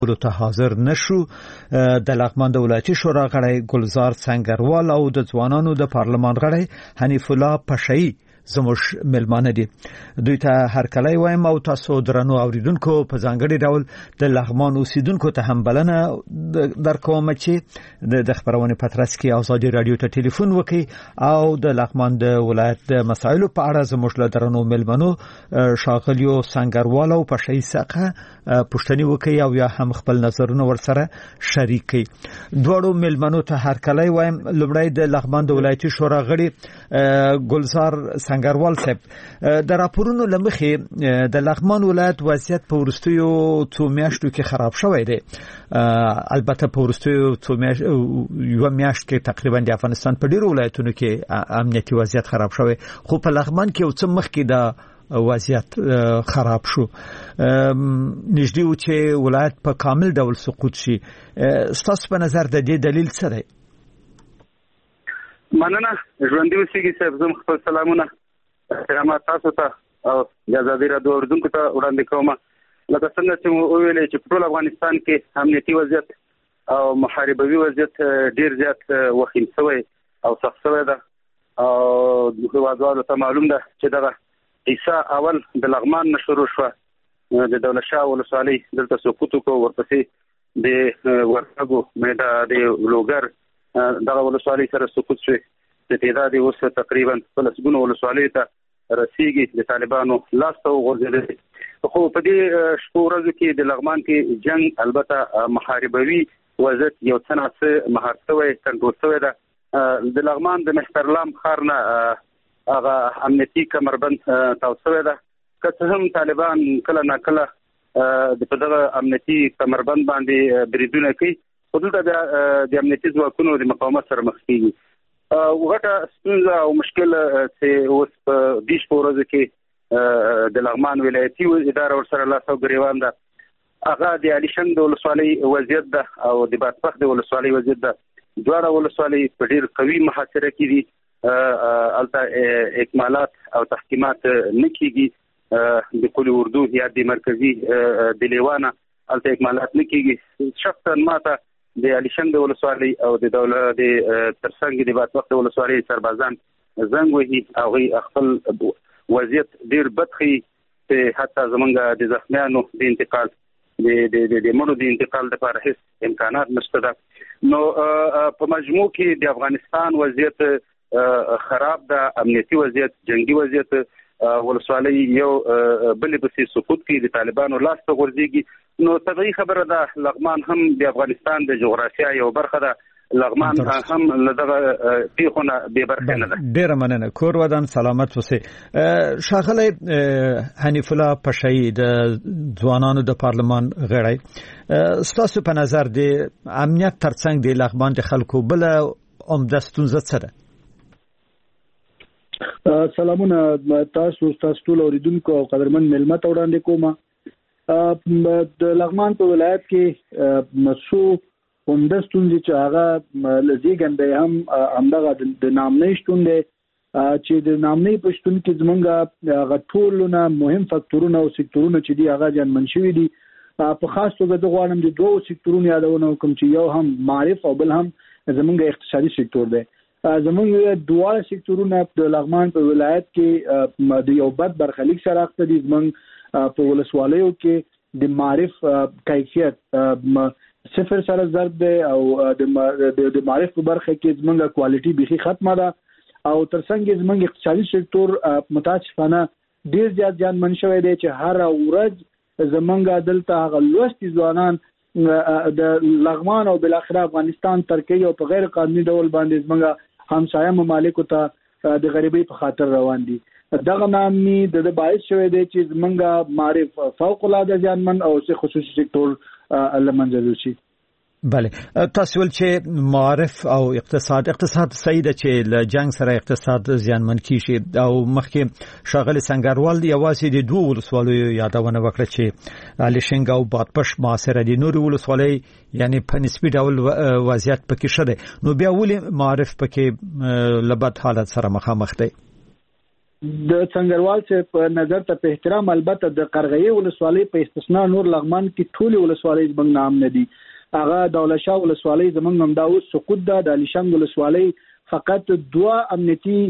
ته حاضر نشو. د لغمان د ولایتي شورا غړی ګلزار سنگروال او د ځوانانو د پارلمان غړی حنیف الله پشایی زموږ ملمانه دي. دوی ته هر کله وایم او تاسو درنو اوریدونکو په ځانګړي ډول د لغمان اوسیدونکو ته هم بلنه درکوم چې د خبرونه پترس کې ازادي رادیو ته ټلیفون وکي او د لغمان د ولایت د مسایلو په اړه زموږ له درنو ملمنو شاغلیو سنگروال او پشایی څخه پوښتنه وکي او یا هم خپل نظرونه ورسره شریک کړي. دوړو ملمنو ته هر کله وایم لومړی د لغمان د ولایتي شورا غړي ګلزار سنگروال صاحب، د راپورونو لمخې د لغمان ولایت وضعیت په ورستیو څو میاشتو کې خراب شوی دی. البته په ورستیو څو یو میاشت کې تقریبا د افغانستان په ډیرو ولایتونو کې امنیتي وضعیت خراب شوی، خو په لغمان کې یو څه مخکې د وضعیت خراب شو. نږدې و چې ولایت په کامل ډول سقوط شي. ستاسو په نظر د دې دلیل څه دی؟ مننه ژوندۍ اوسېږي صاحب. زه خپل سلامونه خدمات تاسو ته او د ازادي رادیو اوریدونکو ته وړاندې کوم. لکه څنګه چې مو ویلې چې په ټول افغانستان کې امنیتي وضعیت او محاربوي وضعیت ډیر زیات وخیم شوی او سخت شوی ده او د هیوادوالو ته معلوم ده چې دغه قصه اول د لغمان شروع شوه. د دولت شاه ولسوالۍ دلته سقوط وکړ، ورپسې د ورغو میدا د لوګر دغه ولسوالۍ سره سقوط شوی. د تعداد اوس تقریبا 30 ولسوالۍ ته رسیدي د طالبانو لاس ته وغورځېدل. خو په دې شپو ورځو کې د لغمان کې جنگ البته محاربوي وضعیت یو څه نه مهار شوی کنټرول شوی ده. د لغمان د مهترلام ښار نه هغه امنیتي کمربند تاو شوی ده. که څه هم طالبان کله نه کله د په دغه امنیتي کمربند باندې بریدونه کوي، خو دلته د امنیتي ځواکونو د مقاومت سره مخ کیږي. وغټه ستونزه او مشکل چې اوس په دې شپو ورځو کې د لغمان ولایتي اداره ورسره لاس او ګریوان ده. هغه د علیشنګ د ولسوالۍ وضعیت ده او د بادپخ د ولسوالۍ وضعیت ده. دواړه ولسوالۍ په ډیر قوي محاصره کې دي. البته اکمالات او تحکیمات نه کیږي. د کل اردو یا د مرکزی د لیوانه البته اکمالات نه کیږي. شخصا ماته د علیشنګ د ولسوالۍ او د دولت د ترڅنګ د بادپخ د ولسوالۍ سربازان زنګ وهي او خپل وضعیت ډیر بدخي چې حتی زمونږ د زخمیانو د انتقال د مړو د انتقال لپاره هیڅ امکانات نشته ده. نو په مجموع کې د افغانستان وضعیت خراب ده، امنیتي وضعیت، جنگي وضعیت. ولسوالۍ یو بلې پسې سقوط کې د طالبانو لاس ته غورځېږي. نو طبیعي خبره ده لغمان هم د افغانستان د جغرافیه یو برخه ده. لغمان هم لدغه پیښونه به برخه نه ده. ډیره مننه. کور ودان سلامت اوسئ. شاغلی حنیف الله پشایی د ځوانانو د پارلمان غړی، ستاسو په نظر د امنیت ترڅنګ د لغمان د خلکو بل عمده ستونزه څه ده؟ سلامونه تاسو ټول اوریدونکو او قدرمن ملمت وړاندې کوم. د لغمان په ولایت کې مسو عمده ستونزې چې هغه لزیګندې هم همدغه د نامنۍ شتون دی چې د نامنۍ په شتون کې زمونږ هغه ټولونه مهم فاکتورونه او سکتورونه چې دی هغه جنمن شوي دي. په خاص توګه د غواړم د دوه سکتورونو یادونه وکم چې یو هم معرف او بل هم زمونږ اقتصادي سکتور دی. زمونږ دواړه سکتورونه د لغمان په ولایت کې د یو بد برخلیک سره اخته دي. زمونږ په ولسوالیو کې د معرف کیفیت صفر سره ضرب دی او د معرف په برخه کې زمونږ کوالټي بيخي ختمه ده او ترڅنګ زمونږ اقتصادي سکتور متاسفانه ډیر زیات ځانمن شوی دی چې هر ورځ زمونږ دلته هغه لوستي ځوانان د لغمان او بالاخره افغانستان ترکیه او په غیر قانوني ډول باندې زمونږ همسایه ممالکو ته د غریبۍ په خاطر روان دي. دغه نامني د باعث شوی دی چې زمونږ معرف فوق العاده ځانمن او خصوصي سکتور لمنځه شي. بله، تاسو ول چې معرف او اقتصاد صحیح ده چې له جنگ سره اقتصاد زیانمن کیږي او مخکې شاغلی سنگروال یوازې د دوه ولسوالیو یادونه وکړه چې علیشنګ او بادپش معاصره دي. نور ولسوالۍ یعنی په نسبی ډول وضعیت پکې شته، نو بیا ولې معرف پکې لبد حالت سره مخامخ دی؟ د څنګهوال چې په نظر ته په احترام البته د قرغې ولسوالۍ په استثناء نور لغمان کې ټول ولسوالۍ زمنګ نام نه دي. هغه دولت شاه ولسوالۍ زمنګ هم دا اوس سقوط ده. د علیشنګ ولسوالۍ فقط 2 امنیتي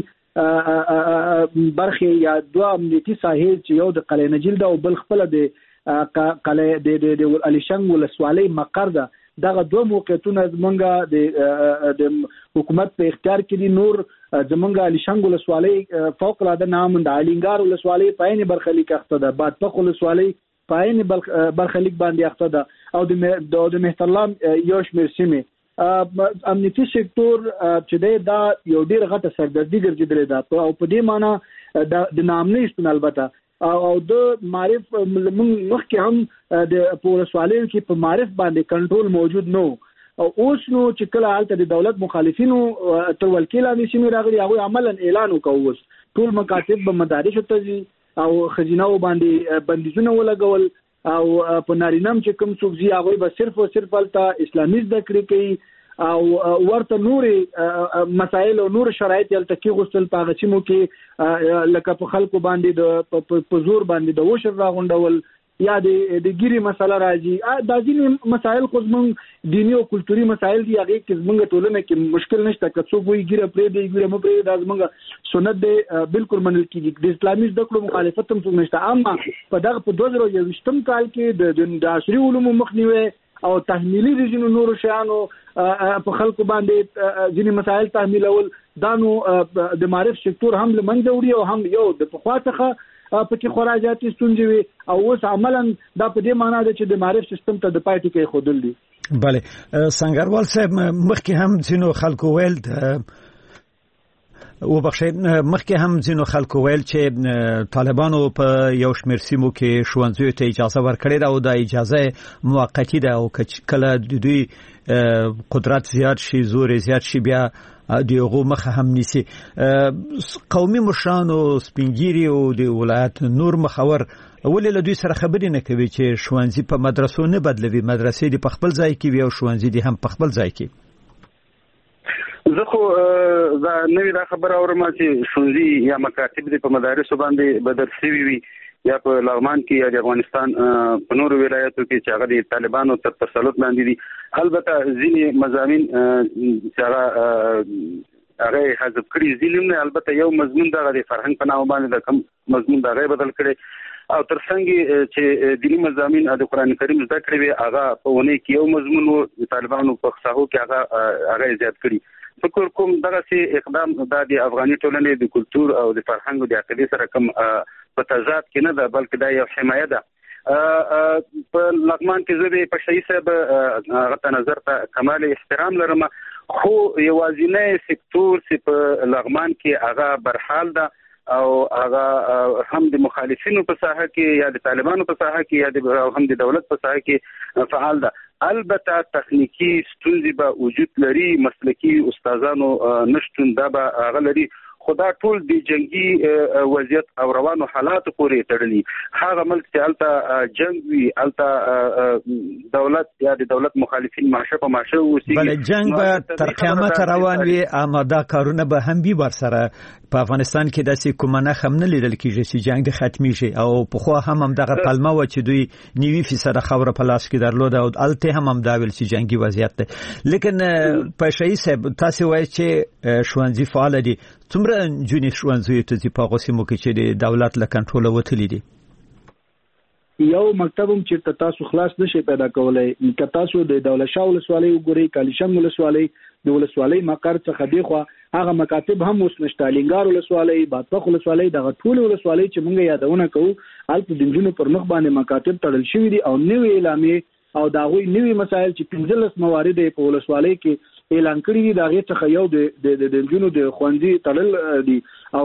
برخه یا 2 امنیتي ساحل چې یو د قلعه نجیل ده او بل خپل د قلعه د علیشنګ ولسوالۍ مقر ده. دغه 2 موقعیتونه زمونږ د حکومت په اختیار کې دي. نور زمونږ علیشنګ ولسوالۍ فوق العاده نام د علینګار ولسوالۍ پاین برخلیک اخته ده. بادپخ ولسوالۍ پاین برخلیک باندې اخته ده او د مهترلام یو شمېر سیمې. امنیتي سکتور چې دا یو ډیر غټه سردردي ګرځیدلې ده او په دې معنی د نامنۍ شتون البته او د معرف مخکې هم د ولسوالیو کې په معرف باندې کنټرول موجود نو او اوس نو چې کله حالت د دولت مخالفینو تر ولکې لاندې سیمې راغلي هغه عملاً اعلان وکوس ټول مکاتب به مدارس ته ځي او خزینه باندې بندیزونه ولګول او په نارینم چې کوم څوک زی هغه به صرف او صرف الته اسلامي زده کړې کوي او ورته نور مسائل او نور شرایط یلته کې غوښتل په غچمو کې لکه په خلکو باندې په زور باندې د وشر راغونډول یا د ګيري مسله راځي. دا ځینې مسائل خو زمونږ دینی او کلتوري مسائل دي هغه کې زمونږ ټولنه کې مشکل نشته که څوک وایي ګيره پرې دی ګيره مې پرې دا زمونږ سنت دی بالکل منل کېږي. د اسلامي زده کړو مخالفت هم څوک نشته. اما په دغه په 2021 کال کې د عصري علومو مخنیوي او تحمیلي رژیم نور شیانو په خلکو باندې ځینې مسائل تحمیلول دا نو د معرف سکتور هم لمنځه وړي او هم یو د پخوا څخه پکې خراجاتي ستونزې وي او اوس عملاً دا په دې معنی ده چې د معرف سیستم ته د پای ټکی خودل دي. بله سنگروال صاحب مخکې هم ځینو خلکو ویل مخکې هم ځینو خلکو ویل چې طالبانو په یو شمېر سیمو کې ښوونځیو ته اجازه ورکړې ده او دا اجازه موقتی ده او کله د دوی قدرت زیات شي زور زیات شي بیا دیغه مخه هم نیسی. قومي مشران او سپینګيري او د ولایت نور مخور ولې له دوی سره خبرې نه کوي چې ښوونځي په مدرسو نه بدلوي مدرسې د په خپل ځای کې وي او ښوونځي د هم په خپل ځای کې. زه خو دا نوې دا خبره اورم چې ښوونځي یا مکاتب د په مدارسو باندې بدل شوي وي یا په لغمان کې یا د افغانستان په نورو ولایتو کې چې هغه د طالبانو تر تسلط لاندې دي. البته ځینې مضامین چې هغه حذف کړي ځینې البته یو مضمون دغه د فرهنګ په نامه باندې د کوم مضمون دغه بدل کړي او ترڅنګ چې دینی مضامین د قران کریم زده کړي وي هغه په ونه کې یو مضمون و طالبانو په خصاحو کې هغه زیات کړي. فکر کوم دغه سي اقدام د افغاني ټولنې د کلچر او د فرهنګ او د عقیدې سره کوم په تضاد کې نه ده بلکې دا یو حمایه ده. په لغمان کې زه په شي صاحب غته نظر ته کمال احترام لرم خو یوازینی سکتور چې په لغمان کې هغه برحال ده او هغه هم د مخالفینو په ساحه کې یا د طالبانو په ساحه کې یا هم د دولت په ساحه کې فعال ده. البته تخنیکی ستونزې به وجود لري مسلکی استادانو نشټون دا به هغه لري خدا ټول د جنگي وضعیت او روانو حالات پورې تړلي. هغه ملک چې الته جنگ وی الته دولت یا د دولت مخالفین ماشه په ماشه وسی بل جنگ به تر قیامت روان وي اما دا کارونه به هم بي بر سره په افغانستان کې داسې کومه هم نه لیدل کېږي چې جنگ د ختمي شي او په خو هم دغه پلمه و چې دوی 90% خبره په لاس کې درلود او الته هم دا ویل چې جنگي وضعیت ده. لیکن په شي صاحب تاسو وایي چې ښوونځي فعال دي څومره جونی ښوونځي ته چې په غوسمو کې چې د دولت له کنټرول وتلی دي. یو مکتبم چې تاسو خلاص نشي پیدا کولای که تاسو د دولت شاه ولسوالۍ وګورئ کالیشنګ ولسوالۍ د ولسوالۍ مقر څخه دی خو هغه مکاتب هم اوس نشته. لینګار ولسوالۍ بادپخ ولسوالۍ دغه ټول ولسوالۍ چې موږ یادونه کوو الته د جنونو پر مخ باندې مکاتب تړل شوی دي او نوې اعلامیه او دا غوي نوې مسایل چې 15 موارد په ولسوالۍ کې اعلان کړی دي دا غي څخه یو د جنونو د خوندې تړل دي او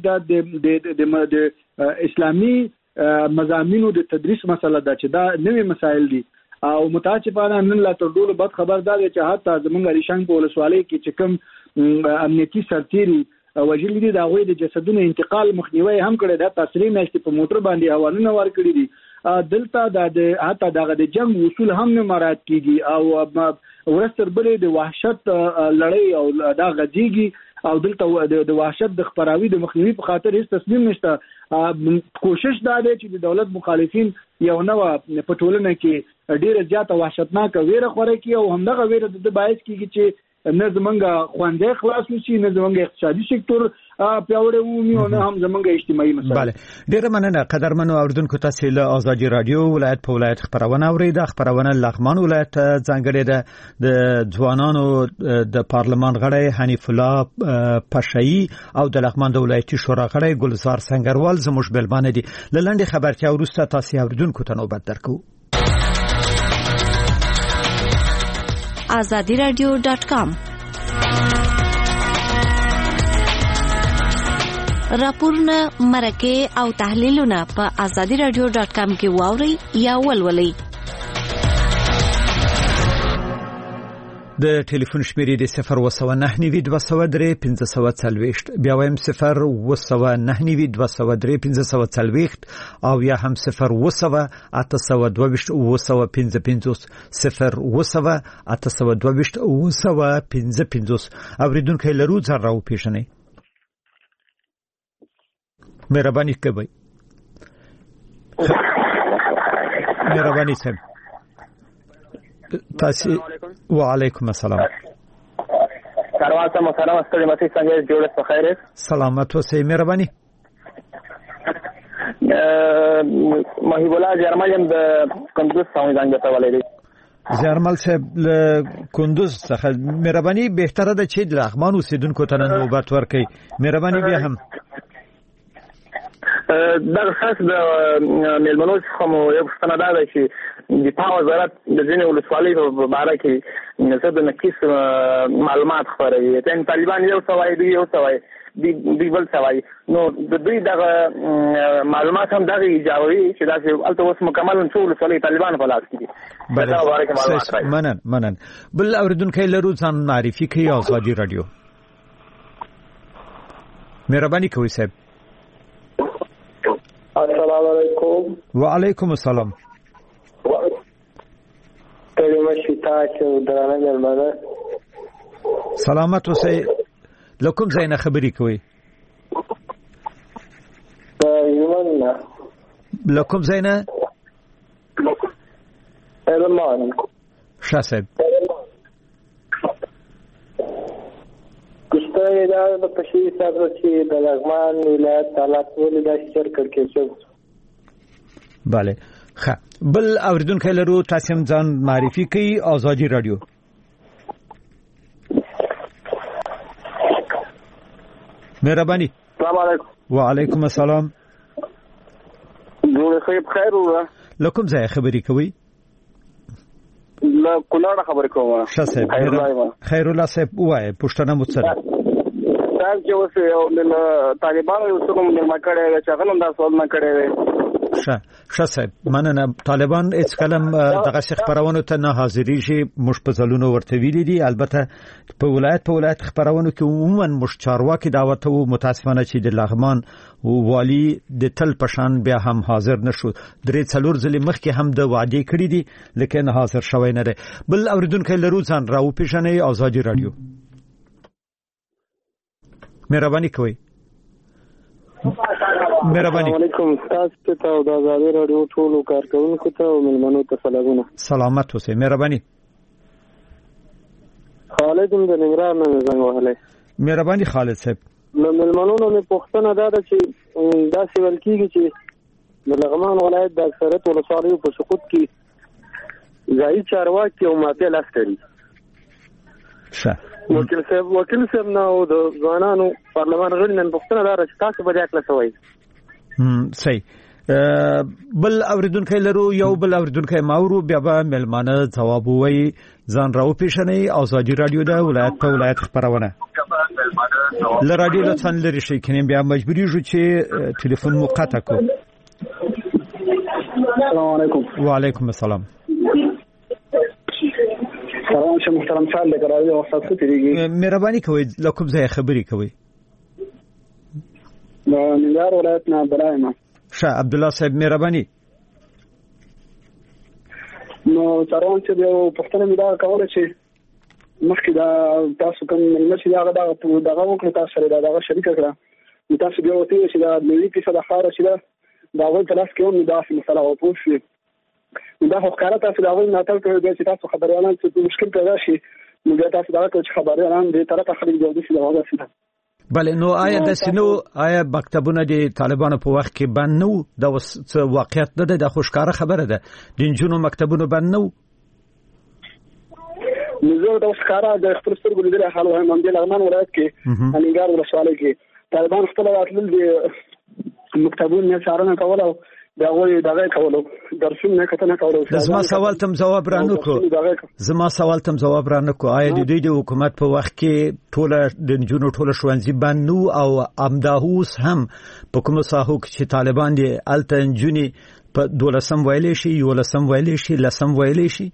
بل د اسلامي مضامینو د تدریس مسله ده چې دا نوې مسایل دي او متاسفانه نن لا تر ډول بد خبر ده چې حتی زمونږ علیشنګ په ولسوالۍ کې چې کوم امنیتي سرتیري وجل دي دا غوي د جسدونو انتقال مخنیوي هم کړی دا تسلیم نشته په موټر باندې حوالونه ور کړی دي دلته د حتی دغه د جنگ اصول هم نه مراعات کیږي او ورستر بلې د وحشت لړۍ او دا غږیږي او دلته د وحشت د خبراوي د مخنیوي په خاطر هیڅ تصمیم نشته. کوشش دا دی چې د دولت مخالفین یو نو په ټولنه کې ډیره زیاته وحشتناک ویره خوره کی او همدغه ویره د باعث کیږي چې نه زمونږ خوندې خلاص شي نه زمونږ اقتصادي سکتور پیاوړی ومي او نه هم زمونږ اجتماعي مسایل. بله ډیره مننه قدرمنو اوریدونکو تاسو له آزادي رادیو ولایت په ولایت خبرونه اوریده. خبرونه لغمان ولایت ځانګړي ده د ځوانانو د پارلمان غړی حنیف الله پشایی او د لغمان د ولایتي شورا غړی ګلزار سنگروال زموږ بلبانه دي. لنډه خبرتیا وروسته تاسو اوریدونکو ته نوبت درکو. azadiradio.com راپورونه مرکه او تحلیلونه په azadiradio.com کې واوري یا ولولئ. د ټلیفون شمیرې د 01992031540 بیا وایم 01992031540 او یا هم 00822 اوریدونکو لرو ځر راو پیښنې مهرباني کوئ. مهرباني صاحب تاسو وعلیکم السلام. کاروان ته محترم استاد مسیح څنګه جوړه په خیر سلامت اوسئ. مهرباني محیب الله جرمل د کندوز څخه څنګه ته ولې جرمل صاحب له کندوز څخه مهرباني بهتره ده چې د لغمان اوسیدونکو ته نوبت ورکړي. مهرباني بیا هم دا خاص د ملمنو څخه مو یو څه نه ده چې د پاو وزارت د ځینې ولسوالۍ په اړه کې څه د نقص معلومات خبروي. ته طالبان یو سوای دی یو سوای دی بل سوای نو د دوی دغه معلومات هم دغه ایجابوي چې دا الته اوس مکمل ټول ولسوالۍ طالبان په لاس کې دي. منن بل اوریدونکو لرو ځان معرفي کوي آزادي رادیو. مهرباني کوئ صاحب. السلام علیکم. وعلیکم السلام. کلمه شتا چې درانه ملمنه سلامت اوسئ. لکم زینه خبري کوي. یمنه لکم زینه المان شاسب کشته دا په پښې سره چې د لغمان ولایت حالات ولې د شرکت کې شو. bale ښه بل اوریدونکو لرو تاسو هم ځان معرفي کوي آزادي رادیو. مهرباني. السلام علیکم. وعلیکم السلام. جوړ خیر وره لکم ځای خبري کوي. لا کولار خبر کوم. شاسب خیر الله صاحب وای پښتنه متصره صاحب چې اوس یو طالبانو یو څه کوم نه کړي چې هغه هم دا سوال نه کړي. شاسب مننه. طالبان هیڅ کلم دغه خبرونو ته نه حاضرې شي مشپزلونو ورته ویلي دي. البته په ولایت خبرونو کې عموما مشچارواکي دعوت وو متاسفانه چې د لغمان والی د تل پشان بیا هم حاضر نشو. درې څلور ځلې مخکې هم د وعده کړې دي لیکن حاضر شوی نه دی. بل اوریدونکو لرو ځان راو پیژنې آزادي رادیو. مهرباني کوئ. مهرباني. علیکم تاسو ته او د آزادي رادیو ټول کارکونکو ته او ملمنو ته سلامونه. سلامت اوسئ. مهرباني. خالد د ننګرهار نه زنګ وهلی. مهرباني خالد صاحب. نو ملمنو نه پوښتنه دا ده چې دا څه ول کېږي چې د لغمان ولایت د اکثریت ولسوالیو په سقوط کې ځایي چارواکي او مافیا لاس لري. وکیل صاحب نه او د ځوانانو پارلمان غړي نن پوښتنه دا ده چې تاسو به دا کله سوئ. صحیح. بل اوریدونکو لرو یو بل اوریدونکو ماورو بیا به ملمانه جواب وای ځان راو پیښنې آزادي رادیو د ولایت په ولایت خبرونه ل رادیو لطفا لري شي کینې بیا مجبوری جو چې ټلیفون مقطع کو. السلام علیکم. وعلیکم السلام. سلام شه محترم صاحب د راوي او تاسو تیریږي. مهرباني کوئ لکم ځای خبري کوئ. نو ننګرهار ولایت نه برایم. عبد الله صاحب مهرباني. نو څارون چې یو پښتنه میدا کوله چې مخکې دا تاسو کوم نشي دا وکړه تاسو سره دا شریک کړه تاسو بیا وتی چې دا ملي کې صدا خاره شي دا اول تلاش کوم دا مسله او پوښ دا خو کارا تاسو دا اول ناتل کوي چې تاسو خبريالان څه مشکل پیدا شي نو بیا تاسو دا کوم خبريالان دې طرفه خلک جوړ شي دا وځي. بله نو آیا د سينو آیا مکتبونه د طالبانو په وخت کې بند نو دا واقعیت نه ده د خوشکاره خبره ده د جنونو مکتبونه بند نو نو دا ښکارا د خپل سترګو لیدل حال وایم هم د لغمان ولایت کې انګار ولسوالۍ کې طالبان خپل راتلل د مکتبونو څارنه کول او دا وایي دا کولو درسونه کتنه کولو. زما سوال تم جواب رانه کو آیا د دوی د حکومت په وخت کې ټول د جنونو ټول ښوونځي بند نو او امداهوس هم په کوم ساحو کې طالبان دي الته جنونی په 12 ویلې شي 11 ویلې شي 10 ویلې شي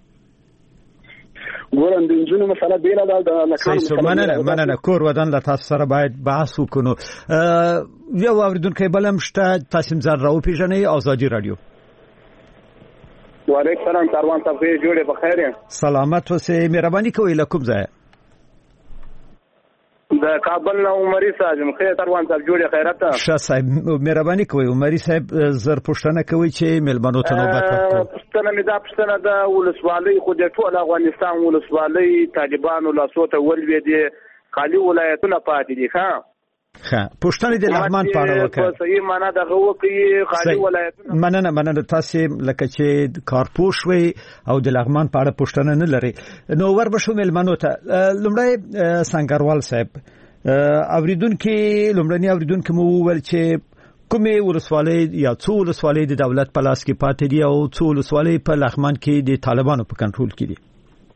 ګورم د انجونو مسله بیره ده د لکان مننه کور ودان له تاسو سره باید بحث وکړو. یو اوریدونکو بلم شته تاسو زار راو پیژنې ازادي رادیو. وعلیکم السلام کاروان صاحب جوړه بخیر سلامت اوسئ مهرباني کوئ لکم ځای د کابل نو عمري صاحب خیر کاروان صاحب جوړه خیرت شه صاحب مهرباني کوئ عمري صاحب زر پښتنه کوي چې ملمنو ته نوبت ورکړو. پښتنه مې دا پښتنه د ولسوالۍ خو د ټول افغانستان ولسوالۍ طالبانو لاسوته ولوي دي خالي ولایتونه پاتې دي ښه پښتنه د لغمان پاړه وکړه صحیح معنا دغه وکي خالي ولایتونه مننه تاسو لکه چې کارپوش وي او د لغمان پاړه پښتنه نه لري نو ور بشو ملمنو ته لمړی سنگروال صاحب لمړنی اوریدونکو مو ول چې کومه ولسوالۍ یا څو ولسوالۍ د دولت په لاس کې پاتې دي او څو ولسوالۍ په لغمان کې د طالبانو په کنټرول کې دي.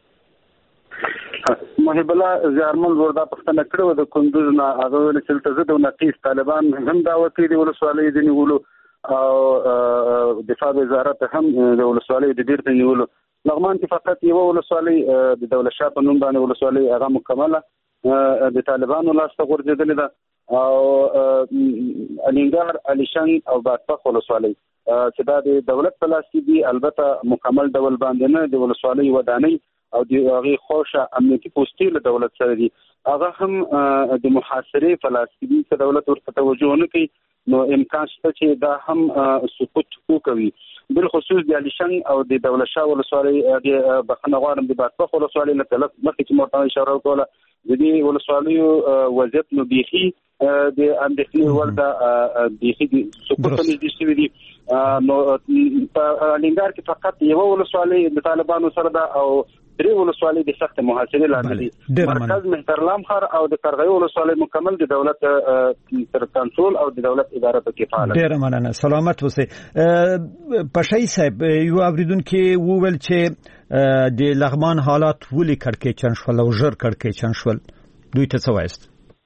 محب الله زیارمن وردا پښتنه کړو د کندوز نه هغه ول چې تاسو د نقیس طالبان هم دا وتی دی ولسوالۍ د نیولو او دفاع وزارت هم د ولسوالۍ د ډیر نیولو. لغمان کې فقط یو ولسوالۍ د دولت شاه په نوم باندې ولسوالۍ هغه مکمله د طالبانو لاس ته ورځېدلې ده او الینګار الیشنګ او باتپخ ولسوالۍ چې دا د دولت په لاس کې دي البته مکمل ډول باندې نه د ولسوالۍ ودانۍ او د هغه خوشه امنیتي پوسټي له دولت سره دي هغه هم د محاصره په لاس کې دي چې دولت ورته توجه نه کوي نو امکان شته چې دا هم سقوط کوي بالخصوص د الیشنګ او د دولت شاه ولسوالۍ د بخنغوارم د باتپخ ولسوالۍ له طرف مخکې چې مرته اشاره وکړه د دې ولسوالیو وضعیت نو بيخي د اندېښنې ور ده بيخي سقوط نږدې شوی دي نو په الینګار کې فقط یو ولسوالۍ د طالبانو سره ده او درې ولسوالۍ د سخت محاصرې لاندې دي. مرکز مهترلام خار او د قرغې ولسوالۍ مکمل د دولت تر کنټرول او د دولت اداره په کې فعال. ډیر مننه سلامت اوسئ. پشای صاحب یو اوریدونکو وویل چې د لغمان حالات ولې کړکېچن شول او ژر کړکېچن شول دوی ته څه وایست؟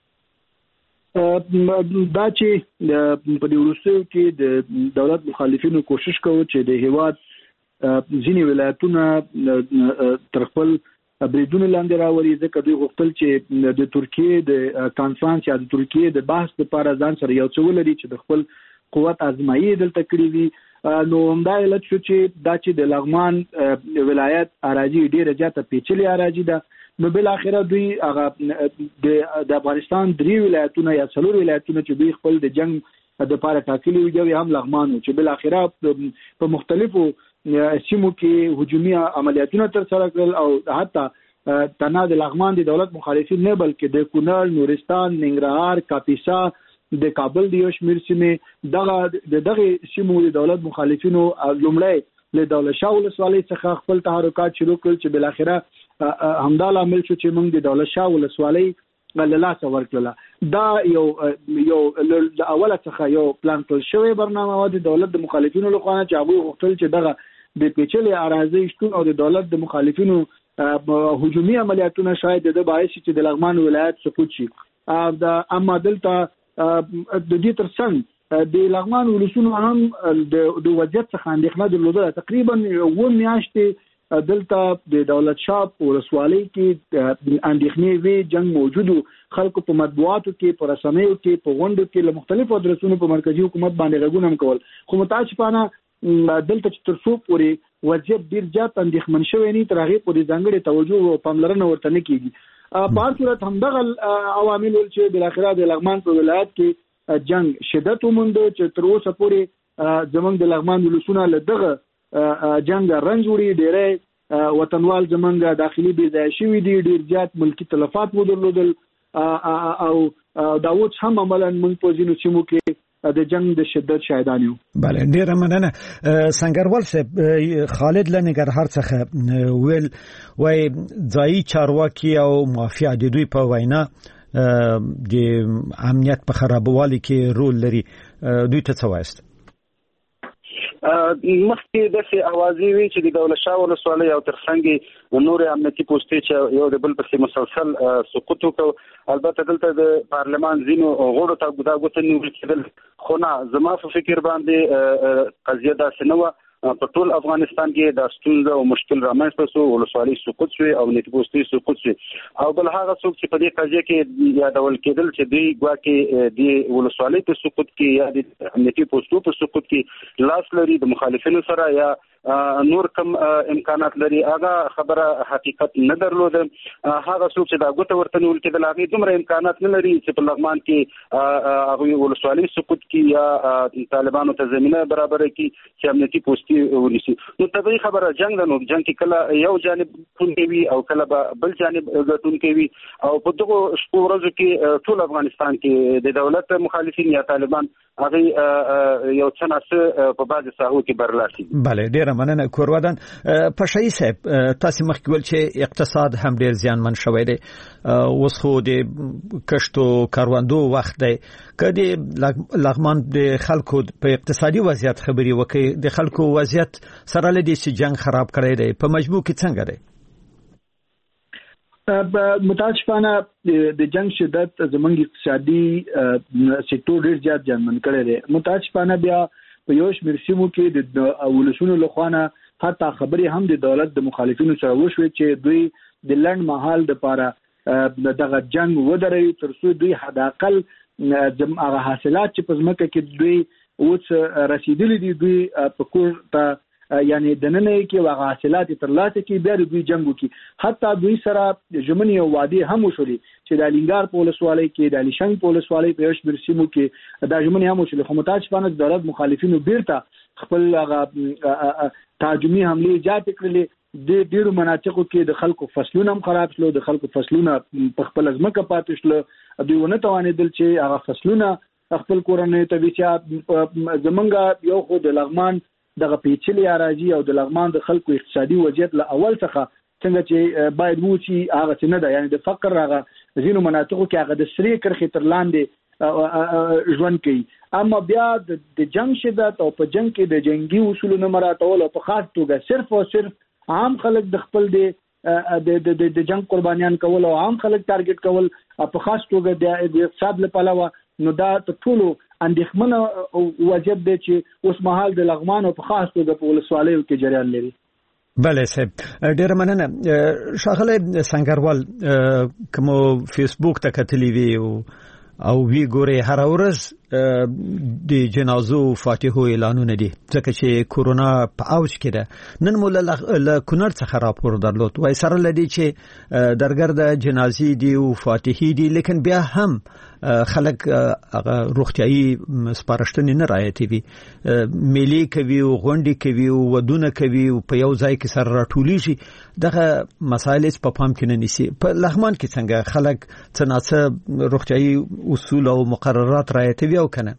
دا چې په دې وروستیو کې د دولت مخالفینو کوشش کوي چې د هیواد ځینې ولایتونه تر خپل بریدونه لاندې راوړي ځکه دوی غوښتل چې د ترکیه د کانفرنس یا د ترکیه د بحث لپاره ځان سره یو څه ولري چې د خپل قوت آزمایي دلته کړی وي نو همدا علت شو چې دا چې د لغمان ولایت اراضي ډیره زیاته پیچلې اراضي ده نو بل اخره دوی هغه د افغانستان درې ولایتونه یا څلور ولایتونه چې دوی خپل د جنگ د لپاره ټاکلي وي هم لغمان چې بل اخره په مختلفو سیمو کې هجومي عملیاتونه تر سره کړل او حتی تنها د لغمان د دولت مخالفین نه بلکې د کونړ نورستان ننګرهار کاپیسا د کابل د یو شمېر سیمې دغه سیمو د دولت مخالفینو لومړی له دولت شاه ولسوالۍ څخه خپل تحرکات شروع کړل چې بل اخره همدا عامل شو چې موږ د دولت شاه ولسوالۍ له لاسه ورکړله. دا یو د اوله څخه یو پلان کړل شوی برنامه و د دولت د مخالفینو لخوا چې هغه غوښتل چې دغه د پیچلې اراضي شتون او د دولت د مخالفینو هجومي عملیاتونه شاید د باعث چې د لغمان ولایت سقوط شي. اما دلته د دې ترڅنګ د لغمان ولسونو هم د وضعیت څخه اندېښنه درلوده. تقریبا 1 میاشتې دلته د دولت شاه ولسوالۍ کې اندېښنې وی جنگ موجودو خلکو په مطبوعاتو کې په رسنیو کې په غونډو کې له مختلفو ادرسونو په مرکزی حکومت باندې غږونه کول خو متاسفانه دلته چې تر څو پورې وضعیت ډیر زیات اندېښمن شوی نه تر هغه پورې ځانګړي توجه او پاملرنه ورته نه کیږي. په هر صورت همدغه عوامل ول چې بل اخره د لغمان په ولایت کې جنگ شدت وموند چې تر اوسه پورې زمونږ د لغمان ولسونه له دغه جنگ رنج وړي. ډېرې وطنوال زمونږ داخلي بې ځای شوي دي، ډیر زیات ملکی تلفات ودرلودل او دا اوس هم عملاً موږ په ځینو سیمو کې د جنگ د شدت شاهدان یو. بله ډیره مننه. سنگروال صاحب، خالد له ننګرهار څخه ویل وای ځایي چارواکي او مافیا د دوی په وینا د امنیت په خرابوالي کې رول لري. دوی ته څه وایست؟ مخکې داسې اوازې وي چې د دولت شاه ولسوالۍ او ترڅنګ نور امنیتي پوسټې چې یو د بل پسې مسلسل سقوط وکړ. البته دلته د پارلمان ځینو غړو ته دا ګوته نیول کېدل، خو نه، زما په فکر باندې قضیه داسې نه وه. په ټول افغانستان کې د ستونزه او مشکل رامنځته شو، ولسوالۍ سقوط شوې او امنیتي پوسټې سقوط شوې. او بل هغه څوک چې په دې قضیه کې یادول کېدل چې دوی ګواکې د ولسوالۍ په سقوط کې یا د امنیتي پوسټو په سقوط کې لاس لري د مخالفینو سره یا نور کم امکانات لري، هغه خبره حقیقت نه درلوده. هغه څوک چې دا ګوته ورته نیول کېدل هغه دومره امکانات نه لري چې په لغمان کې هغه ولسوالۍ سقوط کې یا طالبانو ته زمينه برابر کړي چې امنیتي پوسټ ونیسي. نو طبيعي خبره جنگ ده، نو جنگ کې کله یو جانب ټونګي وي او کله بل جانب ټونګي وي. او په دغه شپو ورځو کې ټول افغانستان کې د دولت مخالفین یا طالبان هغه یو څه ناڅه په بعض ساحو کې برلاسي. بله ډیره مننه. کورودان پشایي صاحب، تاسو مخکې ول چې اقتصاد هم ډیر زیانمن شوی دی، اوس خو د کشتو کاروندو وخت دی. کدی لغمان د خلکو په اقتصادي وضعیت خبري وکړي، د خلکو وضعیت سره لدی چې جنگ خراب کړی دی، په مجموع کې څنګه دی؟ متاسفانه د جنگ شدت زمونږ اقتصادي سکتور ډیر زیات زیانمن کړی دی. متاسفانه بیا په یو شمېر سیمو کې د ولسونو لخوا حتی خبرې هم د دولت د مخالفینو سره وشوي چې دوی د لنډ مهال لپاره دغه جنگ ودروي تر څو دوی حداقل هغه حاصلات چې په ځمکه کې دوی اوس رسیدلي دي دوی په کور ته یعنی د نن کې هغه حاصلات تر لاسه کې بیا دوی جنگ وکړي. حتی دوی سره ژمنې او وعدې هم وشولې چې د الینګار په ولسوالۍ کې د علیشنګ په ولسوالۍ په یو شمېر سیمو کې دا ژمنې هم وشولې، خو متاسفانه د دولت مخالفینو بیرته خپل هغه تهاجمي حملې ایجاد کړلې. د ډیرو مناطقو کې د خلکو فصلونه هم خراب شول، د خلکو فصلونه په خپل ځمکه پاتې شول، دوی ونه توانېدل چې هغه فصلونه خپل کورنۍ ته وچا. زمونږ یو خو د لغمان دغه پیچلي اراضي او د لغمان د خلکو اقتصادي وضعیت له اول څخه څنګه چې باید وو چې هغه څه نه ده، یعنی د فقر هغه ځینو مناطقو کې هغه د سرې کرښې تر لاندې ژوند کوي. اما بیا د جنگ شدت او په جنگ کې د جنگي اصولو نه مراعاتول او په خاص توګه صرف او صرف عام خلک د خپل د جنگ قربانیان کول او عام خلک ټارګټ کول په خاص توګه د اقتصاد لپاره، نو دا ټولو اندېښمنه وضعیت دی چې اوس مهال د لغمان او په خاص توګه په ولسوالیو کې جریان لري. بله صاحب ډیره مننه. ښاغلی سنگروال، کوم فیسبوک ته کتلی وی او وی ګوري هر ورځ د جنازو فاتحو اعلانونه دي ځکه چې کورونا په اوج کې ده. نن مولا له کونړ څخه راپور درلود وای سره لدی چې درګرد جنازي دي او فاتحي دي، لیکن بیا هم خلک هغه روغتيایي سپارښتنې نه رعایتوي، میلې کوي او غونډې کوي او ودونه کوي او په یو ځای کې سره راټولیږي. دغه مسایل په پام کې نه نیسي. په لغمان کې څنګه خلک څنګه روغتيایي اصول او مقررات رعایتوي او کنه؟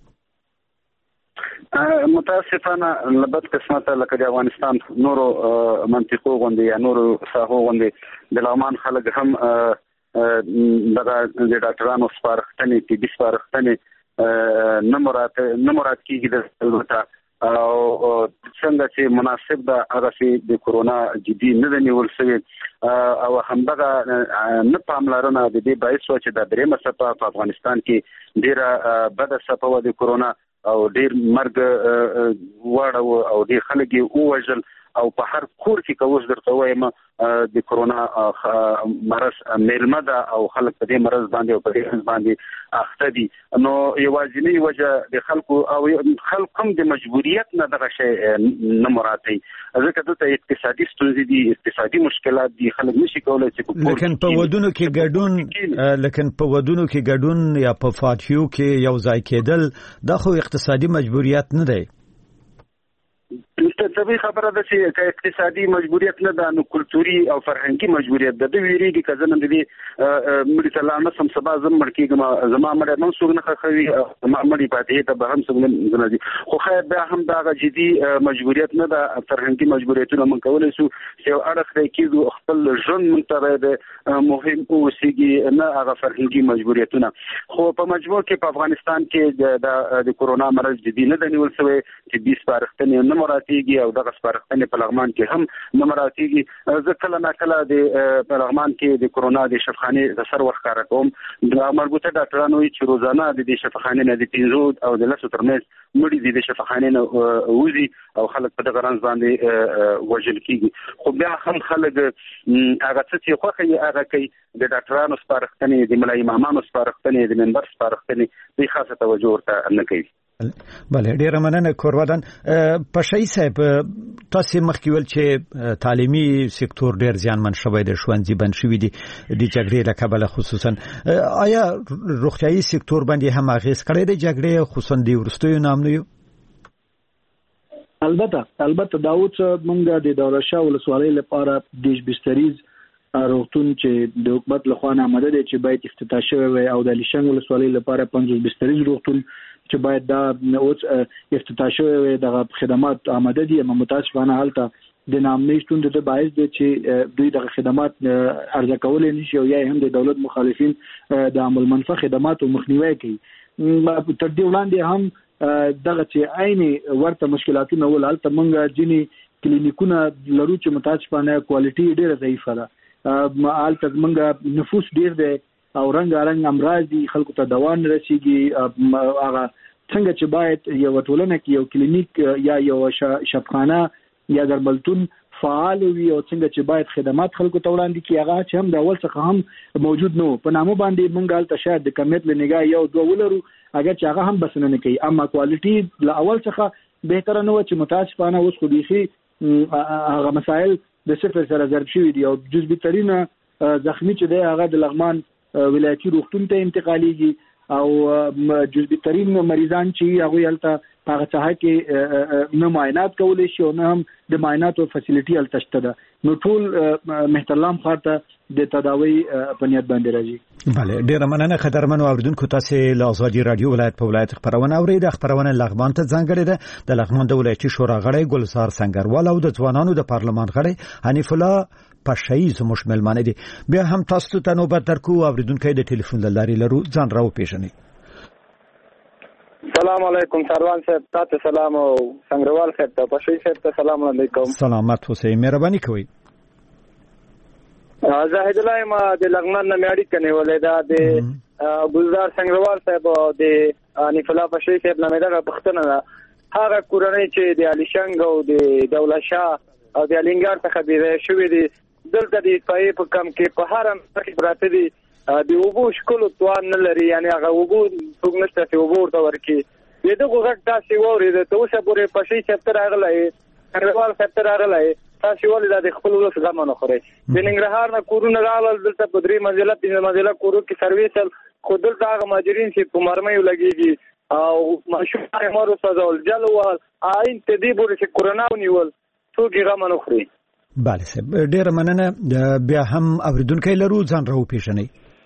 متاسفانه لبد قسمت لکه د افغانستان نورو منطقو غونډې یا نورو ساحو غونډې د لغمان خلک هم دغه د ډاکټرانو سپارښتنې طبي سپارښتنې نه مراد کیږي د البته او څنګه چې مناسب ده هغه چې د کورونا جدي نه نیول شوی او همدغه نه پاملرنه د دې باعث و چې د درېمه څپه په افغانستان کې ډیره بده څپه و د کورونا او ډیر مرګ واړه او ډیر خلک یې ووژل او په هر کور کې کوز درته وایم د کورونا مرض میلمه ده او خلک په دې مرض باندې او په دې باندې اخته دي. نو یوازینی وجه د خلکو او خلک هم د مجبوریت نه دغه شی نه مراتي ځکه دلته اقتصادي ستونزې دي اقتصادي مشکلات دي خلک نشي کولای چې لکن په ودونو کې ګډون یا په فاتحو کې یو ځای کېدل دا خو اقتصادي مجبوریت نه دی. طبي خبره ده چې اقتصادي مجبوریت نه ده نو کلتوري او فرهنګي مجبوریت ده. د ویریږي که زنه د دې مړي ته لاړ نشم سبا زم مړ کېږم زما مړی هم څوک نه خوښوي زما مړي پاتې ته به هم څوک نه ځي خو خیر بیا هم دغه جدي مجبوریت نه ده. فرهنګي مجبوریتونه موږ کولی شو چې یو اړخ دی کېږو خپل ژوند موږ ته باید مهم اوسېږي نه هغه فرهنګي مجبوریتونه. خو په مجموع کې په افغانستان کې د کورونا مرض جدي نه ده نیول شوی چې 20 سپارښتنې نه مراتیږي او دغه سپارښتنې په لغمان کې هم نه مراتیږي. زه کله ناکله د لغمان کې د کورونا د شفاخانې د سر ورښکاره کوم د مربوطه ډاکټرانو چې روزانه د دې شفاخانې نه د 15 او د 10 ترمنځ مړي د شفاخانې نه وځي او خلک په دغه رنځ باندې وژل کیږي. خو بیا هم خلک هغه څه چې خوښوي هغه کوي. د ډاکټرانو سپارښتنې د ملا امامانو سپارښتنې د منبر سپارښتنې دوی خاصه توجه ورته نه کوي. بله ډیره مننه کوروادان. پشای صاحب تاسو مخکې ویل چې تعلیمي سکتور ډیر زیانمن شوی دی ښوونځي بند شوي دي د جګړې له کبله خصوصا. آیا روغتیايي سکتور باندې هم اغیز کړی دی جګړې خصوصا د وروستیو نامنیو؟ البته دا اوس موږ د دولتشاه ولسوالۍ لپاره د بستریز روغتون چې د حکومت لخوا آماده دی چې باید افتتاح شوی وي او د لیشنګ ولسوالۍ لپاره 50 بستریز روغتون چې باید دا اوس افتتاح شوی وي دغه خدمات آماده دي. متاسفانه هلته د نامنۍ شتون د باعث دی چې دوی دغه خدمات عرضه کولای نشي او یا هم د دولت مخالفین د عمل منفه خدمات او مخنیوي کوي. تر دې وړاندې هم دغه چې عیني ورته مشکلاتونه ول هلته موږ ځینې کلینیکونه لرو چې متاسفانه کوالټي ډیره ضعیفه ده. هلته موږ نفوس ډیر دی او رنګارنګ امراض دي خلکو ته دوا نه رسیږي. هغه څنګه چې باید یو ټولنه کې یو کلینیک یا یو شفاخانه یا درملتون فعال وي او څنګه چې باید خدمات خلکو ته وړاندې کړي هغه چې هم د اول څخه هم موجود نه په نامو باندې موږ هلته شاید د کمیت له نگاه یو دوه ولرو اگر چې هغه هم بسنه نه کوي. اما کوالټي له اول څخه بهتره نه و چې متاسفانه اوس خو بيخي هغه مسائل د صفر سره ضرب شوي دي او جزبي ترینه زخمی چې دی هغه د لغمان ولایتي روغتون ته انتقالیږي او جزبي ترین مریضان چې هغه هلته هغه څه کې نه معاینات کولای شي او نه هم د معایناتو فیسیلیټي هلته شته ده. نو ټول محترم خاطر د تداوی په نیت باندې راځي. بله ډیره مننه قدرمنو اوریدونکو تاسو له ازادي رادیو ولایت په ولایت خبرونه اورید. خبرونه لغمان ته ځانګړې ده د لغمان د ولایتي شورا غړی ګلزار سنگروال او د ځوانانو د پارلمان غړی حنیف الله پشای زموږ ملمانه دي. بیا هم تاسو ته نوبت درکو اوریدونکو د ټلیفون لارې لرو ځان راو پیژنئ. سلام علیکم سروان صاحب تاسو سلام او سنگروال صاحب ته پشای صاحب ته سلام علیکم. سلامت اوسئ مهرباني کوئ. زاهد الله ما د لغمان نه میاړي کنه ولدا د ګلزار سنگروال صاحب او د حنیف الله پشای صاحب نه دا پښتنه هغه کورنۍ چې د علي شنګ او د دولت شاه او د الینګار څخه دی شوې دي دلته د پای په کم کې په هر ځای براته دي د وګو شکل توان نه لري یعنی هغه وګو څنګه نشته چې وګو ورته ورکی دغه غټ تاسو وورید ته اوسه پورې پښې چپتر راغلای کډوال چپتر راغلای تاسو ولې د خپل ولس غمنه خوري د ننګرهار نه کورونه راغل دلته په درې منزله په منزله کورو کې سرویس خود دلته هغه ماجرین چې په مرمۍ لګیږي او مشهور مورو سزول جلوال آئین تدیبور چې کورونا ونیول څوک غمنه خوري. بله صاحب ډیره مننه. بیا هم اوریدونکو لرو ځان راو پیژنئ.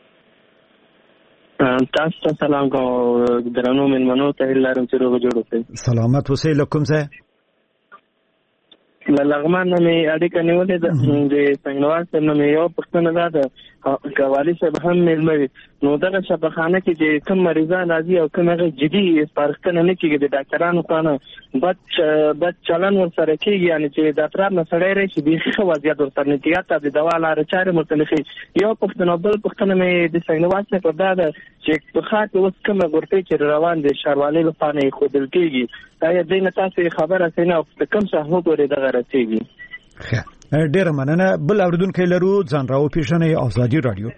تاسو ته سلام کوم درنو مېلمنو ته لارم چې روغ جوړ اوسئ. سلامت اوسئ. لکم ځای لغمان نه اړیکه نیولې ده د سنگروال سره نه یو پښتنه ده کوالي صاحب هم ملموي نو دغه شفاخانه کې چې کوم مریضان راځي او کوم هغه جدي سپارښتنه نه کیږي د ډاکټرانو کنه بد چلن ورسره کیږي یعنی چې د افراد نه سړی راشي بيخي خو وضعیت ورسره نه کیږي ته د دوا لارې چارې مختلفي یو پښتنه بل پښتنه مې د سنگروال څخه دا ده چې په خاطر اوس کوم ورته چې روان دي شاروالي لپاره خودل کیږي دا دې نه تاسو خبره سينه او کوم څه هو ورې دغه رسیږي. ډیر مننه. بل اوریدونکو لرو ځان راو پیژنې ازادي رادیو.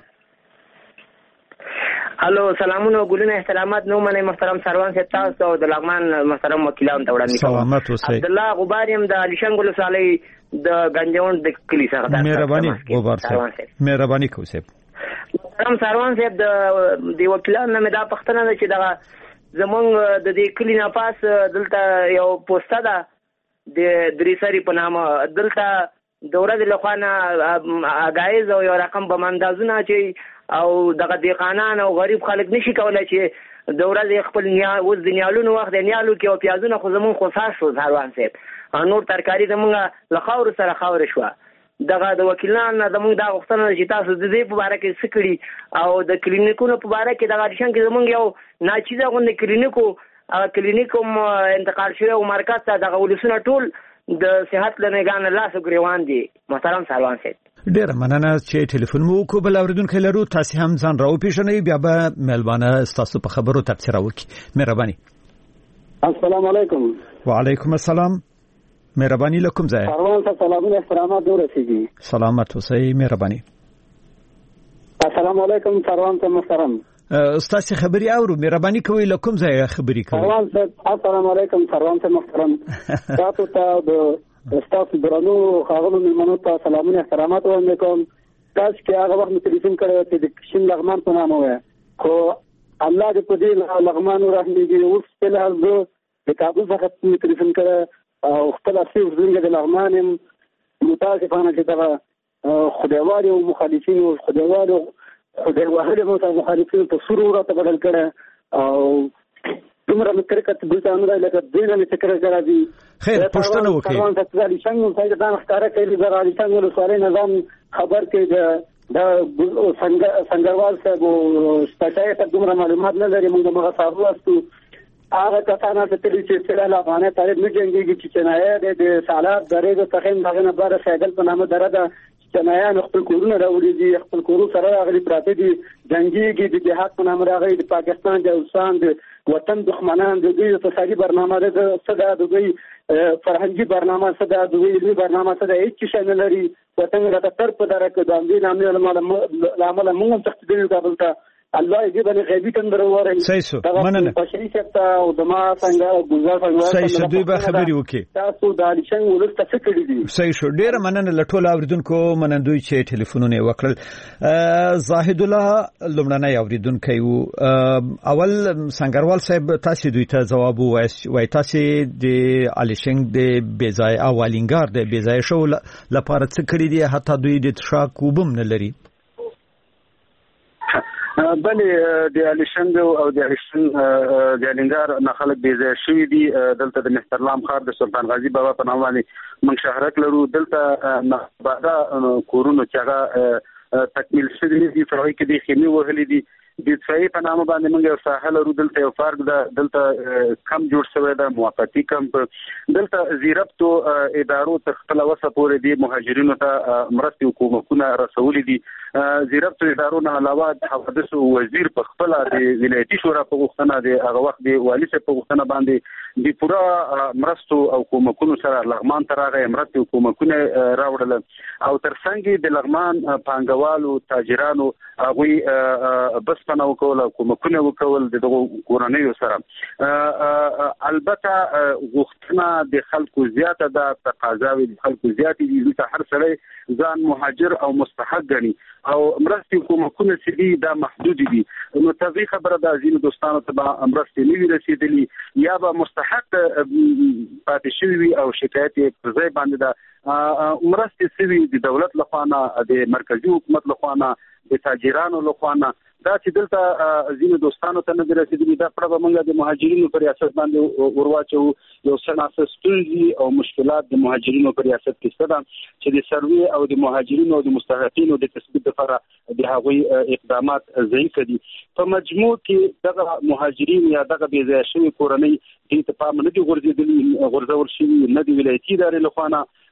الو سلامونه ګلونه احترامات نو منه محترم سروان صاحب تاسو او د لغمان محترم وکیلان ته وړاندې کوم. سلامات اوسئ. عبد الله غباریم د علیشنګ ولسوالۍ د گنجون د کلی څخه ده. مهرباني غبار صاحب. مهرباني کوم صاحب. محترم سروان صاحب د وکیلان نه دا پښتنه ده چې دا زمونږ د دې کلی نه پاس دلته یو پوسټه ده د دریسری په نامه دلته دوره د لخوانه اگایز او یو رقم بمندازونه چې او دغه دیقانان او غریب خلک نشي کولای چې دوره د خپل اوس د نیالونو وخت د نیالو کې او پیازونه خو زمون خصاص شو سروان صاحب نور ترکاری زمونږ لخاور سره خاور شو. دغه د وکیلان زمونږ دا غوښتنه چې تاسو د دې په اړه کې سکړي او د کلینیکونو په اړه کې دغه شان کې زمونږ یو ناچیزه غونډه کلینیکوم انتقال شوی او مرکز ته دغه ولسونه ټول د صحت لنګان لاس ګریوان دي. محترم سروان صاحب ډیر مننه چې ټلیفون مو کو. بل اوریدونکو لرو تاسو هم ځان راو پیژنئ بیا به ملبانه تاسو په خبرو تبصره وکړي. مهرباني. السلام علیکم. وعلیکم السلام. مهرباني لکم ځای. سروان صاحب سلامونه احترامات ورسیږي. سلامت اوسئ. مهرباني. السلام علیکم سروان صاحب محترم. استاد خبري اورو مهرباني کوي لکم ځای خبري کوي. سروان صاحب السلام علیکم سروان صاحب محترم. تاسو ته د استاد درنو خاغلو ملمنو ته سلامونه احترامات وړاندې کوم. تاسو کې هغه وخت ټلیفون کړی چې د کشین لغمان په نامه وای خو الله دې په دې لغمان ورحمېږي. اوس په لحاظ د کابل څخه ټلیفون کړی او خپل اصلي ورزنګ د لغمان متاسفانه چې دا خدایوالي او مخالفین او خدایوالي مخالفین په سرور راته بدل کړی او دومره مکرکت ګوتانو لکه دینه مې فکر راځي. خیر پښتنه وکي. سروان صاحب علي څنګه څنګه دا ښکارا کوي د علي څنګه ولسوالۍ نظام خبر کې د څنګهوال صاحب او سپټای ته دومره معلومات نه لري. موږ مغه صاحب واسطو هغه کسانه ته چې فعلا افغانه تاریخ نه جنګيږي چې چنایه د سالات درې د تخین دغه نه بار سیدل په نامه درده چنایان خپل کورونه راوړي دي خپل کورو سره راغلي پراته دي جنګيږي د جهاد په نامه راغلي د پاکستان د اوسان د وطن دښمنان د دوی اقتصادي برنامه د صدا د دوی فرهنګي برنامه صدا د دوی علمي برنامه صدا هیڅ شي نه لري. وطن راته تر په درکه د امدین عامل عمل موږ تخدیل کابل ته الله دې باندې غیبی تندر وره. صحیح مننه. بشري سکتا او دما څنګه گزار څنګه صحیح دوی به خبري وکي. تاسو د الیشن ولست فکر دي. صحیح شو. ډیر مننه لټول اوریدونکو منندوی چې ټلیفونونه وکړل. زاهد الله لمړنۍ اوریدونکو اول سنگروال صاحب تاسو دوی ته جواب وای تاسو د الیشن د بیزای اولینګار د بیزای شو لپاره څه کړی دي حتی دوی د تشاک وبم نه لري. بلې د الیشنګ او د الیشن د الینګار نه خلک بیزای شوي دي. دلته د مهترلام ښار د سلطان غازی بابا په نام باندې موږ شهرک لرو. دلته بعده کورونو چې هغه تکمیل شوي دي فرعي کې د خیمې وهلې دي. د ځای په نامه باندې موږ یو ساحه لرو. دلته یو پارک ده. دلته کم جوړ شوی ده موافقتي کمپ. دلته زیربطو ادارو تر خپل وسه پورې دي مهاجرینو ته مرستې حکومتونه رسولې دي. زیربطو ادارو نه علاوه د حوادث وزیر په خپل د ولایتي شورا په غوښتنه د هغه وخت د والي صاحب په غوښتنه باندې د پوره مرستو او حکومتونو سره لغمان ته راغی مرستې حکومتونه راوړل او ترڅنګ د لغمان پانګوالو تاجرانو هغه بس پناه وکول حکومتونه وکول دغه کورنیو سره. البته غوښتنه د خلکو زیاته ده تقاضاوي د خلکو زیاتې دي. ځکه هر سړی ځان مهاجر او مستحق ګڼي او مرستې حکومتونه چې دي دا محدود دي. نو تاسو خبره ده ځینو دوستانو ته مرستې نه رسیدلي یا به مستحق پاتې شوی او شکایت یې پر ځای باندې ده. مرستې سوي د دولت لخوا د مرکزی حکومت لخوا د تاجرانو لخوا دا چې دلته ځینو دوستانو ته نه رسیدلي. دا پړه به موږ د مهاجرینو پر ریاست باندې ورواچو. یو څه ستونزې او مشکلات د مهاجرینو پر ریاست کې شته چې د سروي او د مهاجرینو او د مستحقینو د تثبیت لپاره د هغوی اقدامات ضعیف دي. په مجموع کې دغه مهاجرین یا دغه بې ځایه شوي کورنۍ دې ته پام نه دي غورځول شوي نه د ولایتي ادارې لخوا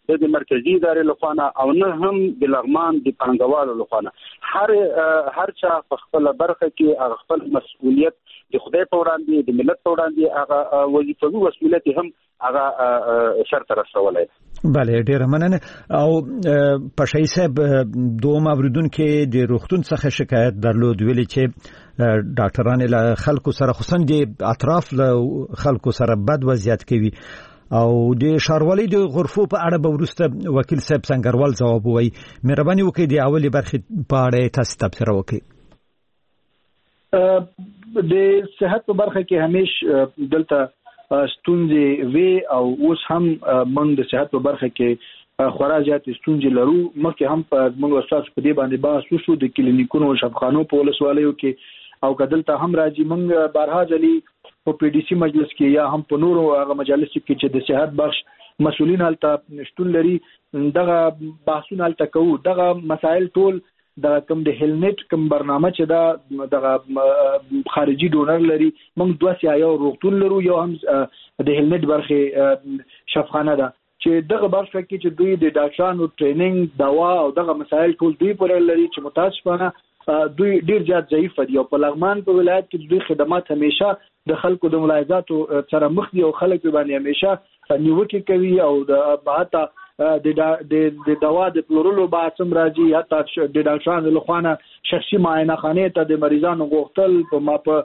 د مرکزی ادارې لخوا او نه هم د لغمان د پانګوالو لخوا هر چا په خپل برخه کې خپل مسؤلیت د خدای په وړاندې د ملت په وړاندې هغه وظیفوي مسؤلیت هم هغه شرط رسولای. بله ډیره مننه. او پشای صاحب دوم اوریدونکو د روغتون څخه شکایت درلود ویلي چې ډاکټران له خلکو سره خصوصا د اطراف له خلکو سره بد وضعیت کوي او د ښاروالۍ د غرفو په اړه به وروسته وکیل صاحب سنگروال ځواب وایي. مهرباني وکړئ د اولې برخې په اړه تاسو تبصره وکړئ. د صحت په برخه کې همیش دلته ستونزې وی او اوس هم موږ د صحت په برخه کې خورا زیات ستونزې لرو. مخکې هم موږ استاد په دې باندې بحث وشو د کلینیکونو او شفاخانو په ولسوالیو کې او کدلته هم راځي. موږ بارها ځلي په پی ډی سی مجلس کې یا هم په نورو هغه مجالس کې چې د صحت بخش مسؤلین هلته شتون لري دغه بحثونه هلته کوو. دغه مسائل ټول د کوم د هیلنت کوم برنامه چې دا دغه خارجي ډونر لري. موږ دوه سیايو روغتون لرو، یو هم د هیلنت برخه شفاخانه ده چې دغه برخه کې چې دوی د ډاکټرانو ټریننګ دوا او دغه مسائل ټول دوی پر لري چې متاسفانه دوی ډیر زیات ضعیف دي. او په لغمان په ولایت کې دوی خدمات همیشه د خلکو د ملاحظاتو سره مخ دي او خلک باندې همیشه نیوکه کوي او د حتی د دوا د پلورلو باسم راځي. حتی د ډاکټرانو لخوا شخصي معاینه خانه ته د مریضانو غوښتل په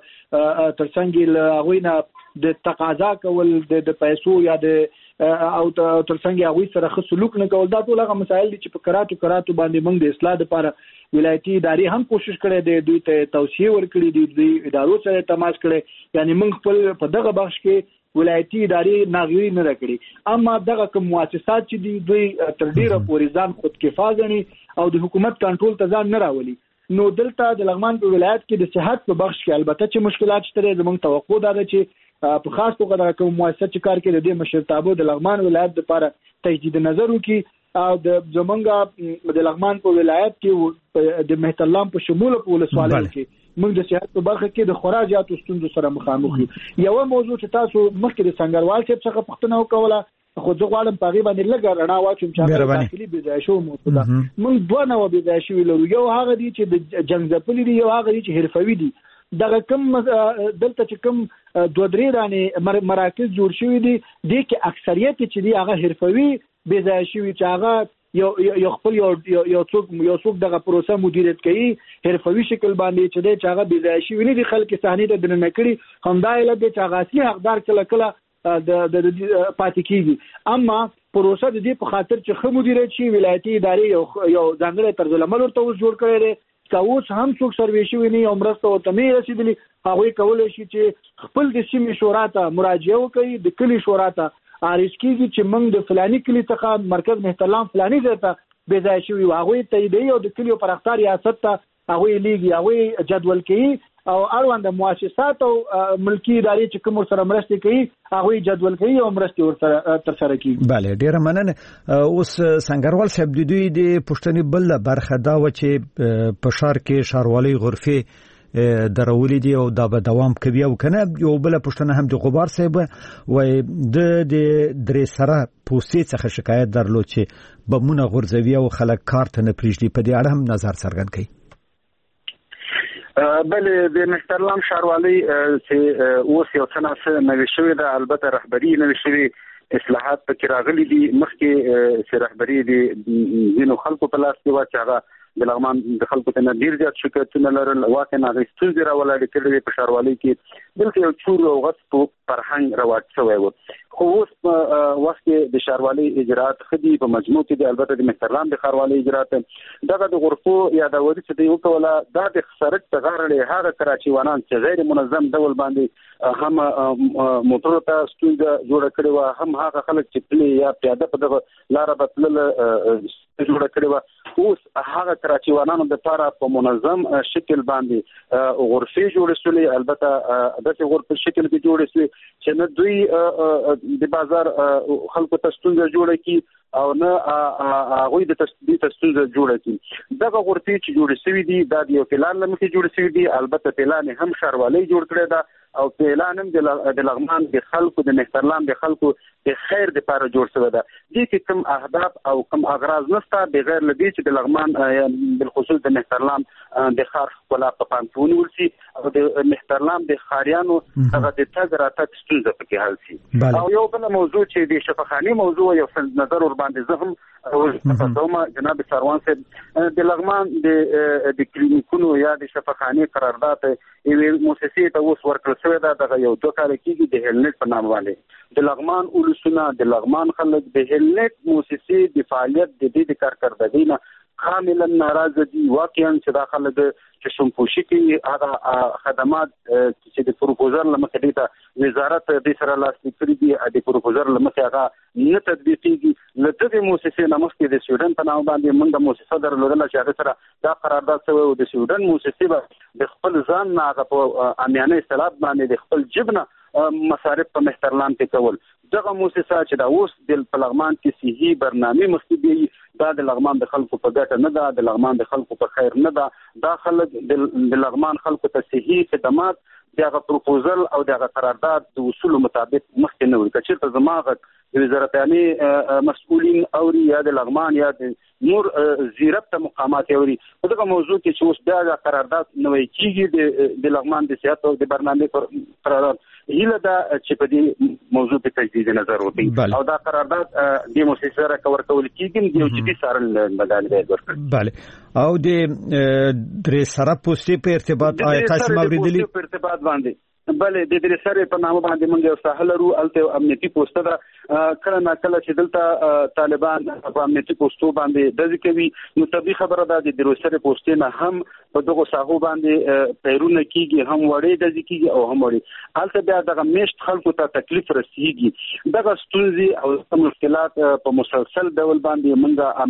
ترڅنګ له غوینه د تقاضا کول د پیسو یا د او ترڅنګ هغه سره خصلوک نه کول. دا ټول هغه مسایل دي چې په کراتو باندې موږ د اصلاح لپاره ولایتي ادارې هم کوشش کړې دي، دوی ته توصیه ورکړي دي، دوی ادارو سره تماس کړي. یعنی موږ خپل په دغه بخش کې ولایتي ادارې ناغوي نه کړي. اما دغه کوم مؤسسات چې دي دوی تر ډیره پورې ځان خودکفا ګڼي او د حکومت کنټرول ته ځان نه راولي. نو دلته د لغمان په ولایت کې د صحت په بخش کې البته چې مشکلات شته، زموږ توقع ده چې په خاص توګه د کوم مؤسسه چې کار کوي د مشرتابه د لغمان ولایت لپاره تجدید نظر وکړي او د زمونږ د لغمان په ولایت کې د مهترلام په شمول په ولسوالیو کې موږ د صحت په برخه کې د خورا زیاتو ستونزو سره مخامخ یو. یو موضوع چې تاسو مخکې د سنگروال صاحب څخه پوښتنه وکوله خو زه غواړم په هغه باندې لږ رڼا واچوم چې داخلي بيځایشو موضوع موږ دوه نوع بيځایشو لرو. یو هغه دي چې د جنگ ځپلي دي، یو هغه دي چې حرفوي دي. دغه کم دلته چې کم دوه درې رانه مراکز جوړ شوي دي د کې اکثریت چې دی هغه حرفوي بيځایشو چې هغه یو خپل یو څوک دغه پروسه مدیریت کوي حرفوي شکل باندې چې دی چې هغه بيځایشو نه دي خلک صحنه ته دننه کړي. همدا علت دی چې هغه اصلي حقدار کله د پاتې کیږي. اما پروسه د دې په خاطر چې خو مدیریت شي ولایتي ادارې یو ځانګړی طرز العمل ورته جوړ کړی دی. اوس هم څوک سروې شوی نه او مرسته ورته نه رسیدلی، هغه کولای شي چې خپل د سیمې شورا ته مراجعه وکړي، د کلی شورا ته عارض کیږي چې موږ د فلاني کلی څخه مرکز مهترلام فلاني ځای ته بې ځای شوي، هغه تاییدوي او د کلیو پراختار ریاست ته هغه لیږي، هغه جدول کوي او اړوند مؤسسات او ملکی ادارې چې کوم سره مرسته کوي هغه جدول کوي او مرسته ورسره تر سره کوي. bale ډیره مننه. اوس سنگروال صاحب د دوی د پښتني بل برخه دا و چې په شهر کې ښاروالۍ غرفه درولې دي او دا به دوام کوي او کنه. یو بل پښتنه هم د غبار صاحب وای د درې سره پوسټ څخه شکایت درلود چې بمونه غورځوي او خلک کار ته نه پریږدي. په دې اړه هم نظر څرګند کړي. بله د مهترلام ښاروالۍ چې اوس یو څه نه نوي شوې ده، البته رهبري نوي شوې اصلاحات پکې راغلي دي. مخکې چې رهبري دي ځینو خلکو په لاس کې وه چې هغه د لغمان د خلکو ته ډیر زیات شکایتونه لرل، واقعا هغه ستونزې راولاړې کړې په ښاروالۍ کې. دلته یو چور او غصب فرهنګ رواج شوی و. خو اوس په وخت کې د ښاروالۍ اجرات خدي په مجموع کې د البته د مهترلام د ښاروالۍ اجرات دغه د غرفو یادوري چې دی وکوله دا د خسرت تغارړې هغه کراچیوانان چې غیر منظم ډول باندې هم موټر ته ستونزه جوړه کړې و، هم هغه خلک چې پلی یا پیاده په دغه لار بدلل جوړه کړې و. اوس هغه کراچیوانانو د لپاره په منظم شکل باندې غرفې جوړې شولې، البته داسې غرفې شکل کې جوړې شوې چې نه دوی د بازار خلکو ته ستونزه جوړه کی او نه هغوی د ستونزه جوړه کی. دغه غرفې چې جوړې شوې دي دا د یو پلان له مخې جوړې شوې دي، البته پلان هم ښاروالۍ جوړ کړی ده او اعلان هم د لغمان د خلکو د مهترلام د خلکو د خیر د لپاره جوړ شوی ده. دې کوم اهداف او کوم اغراض نشته بغیر لدی چې د لغمان بالخصوص د مهترلام د خار ولا په پانتون ورسي او د مهترلام د خاریانو هغه د تګ راتګ ستونزه پکې حل شي. او یو بل موضوع چې د شفاخاني موضوع یو نظر ور باندې زه هم تاسو جناب سروان صاحب د لغمان د کلینیکونو یا د شفاخاني قرارداد یوه مؤسسې ته اوس ورکړل شوی ده. دغه یو 2 کال کېږي د هلنټ په نام باندې د لغمان اولسونه د لغمان خلک د هلنټ مؤسسې د فعالیت د دې د کارکردګۍ نه کاملا ناراضه دي. واقعا چې دا خلک چې شمپوشي کې هغه خدمات چې د پروپوزر لمخې ته وزارت د سره لاس کړی دي د پروپوزر لمخې هغه نه تطبیقيږي. لته مؤسسې نمخې د سویډن په نام باندې موږ مؤسسه درلودل چې هغه سره دا قرارداد شوی او د سویډن مؤسسې به د خپل ځان نه هغه په امیانه اصطلاح باندې د خپل جبنه مصارف په مهترلام کې کول. دغه مؤسسه چې دا اوس د لغمان کې صحیح برنامه مستبي دا د لغمان د خلکو په ګټه نه ده، د لغمان د خلکو په خیر نه ده. دا خلک د لغمان خلکو ته صحیح خدمات دغه پروپوزل او دغه قرارداد د اصول مطابق مخکې نه وي. کچې زماغه د وزارت عامه مسؤلین او یا د لغمان یا د نور زیرت مقامات اوري په دغه موضوع کې چې اوس د قرارداد نوې کیږي د لغمان د سیاست او د برنامه قرارداد هیله دا چې په دې موضوع په تجدید نظر وکړي او دا قرارداد د مؤسسه سره کور کول کیږي د یو جدي سارل بدل دی ورکړي. بله او د درې سره پوسټي په ارتباط تاسو موریدلی په ارتباط باندې بله د دې سره په نامه باندې موږ یو ساحل ورو الته امنیتي پوسټ ده کله نه کله چې دلته طالبان په امنیتي پوسټو باندې د ذکروي نو طبي خبره ده د دې سره پوسټ نه هم په دغه ساحو باندې پیرونه کیږي هم وړي د ذکیږي او هم وړي الته بیا دغه مشت خلکو ته تکلیف رسیږي. دغه ستونزې او مشکلات په مسلسل ډول باندې موږ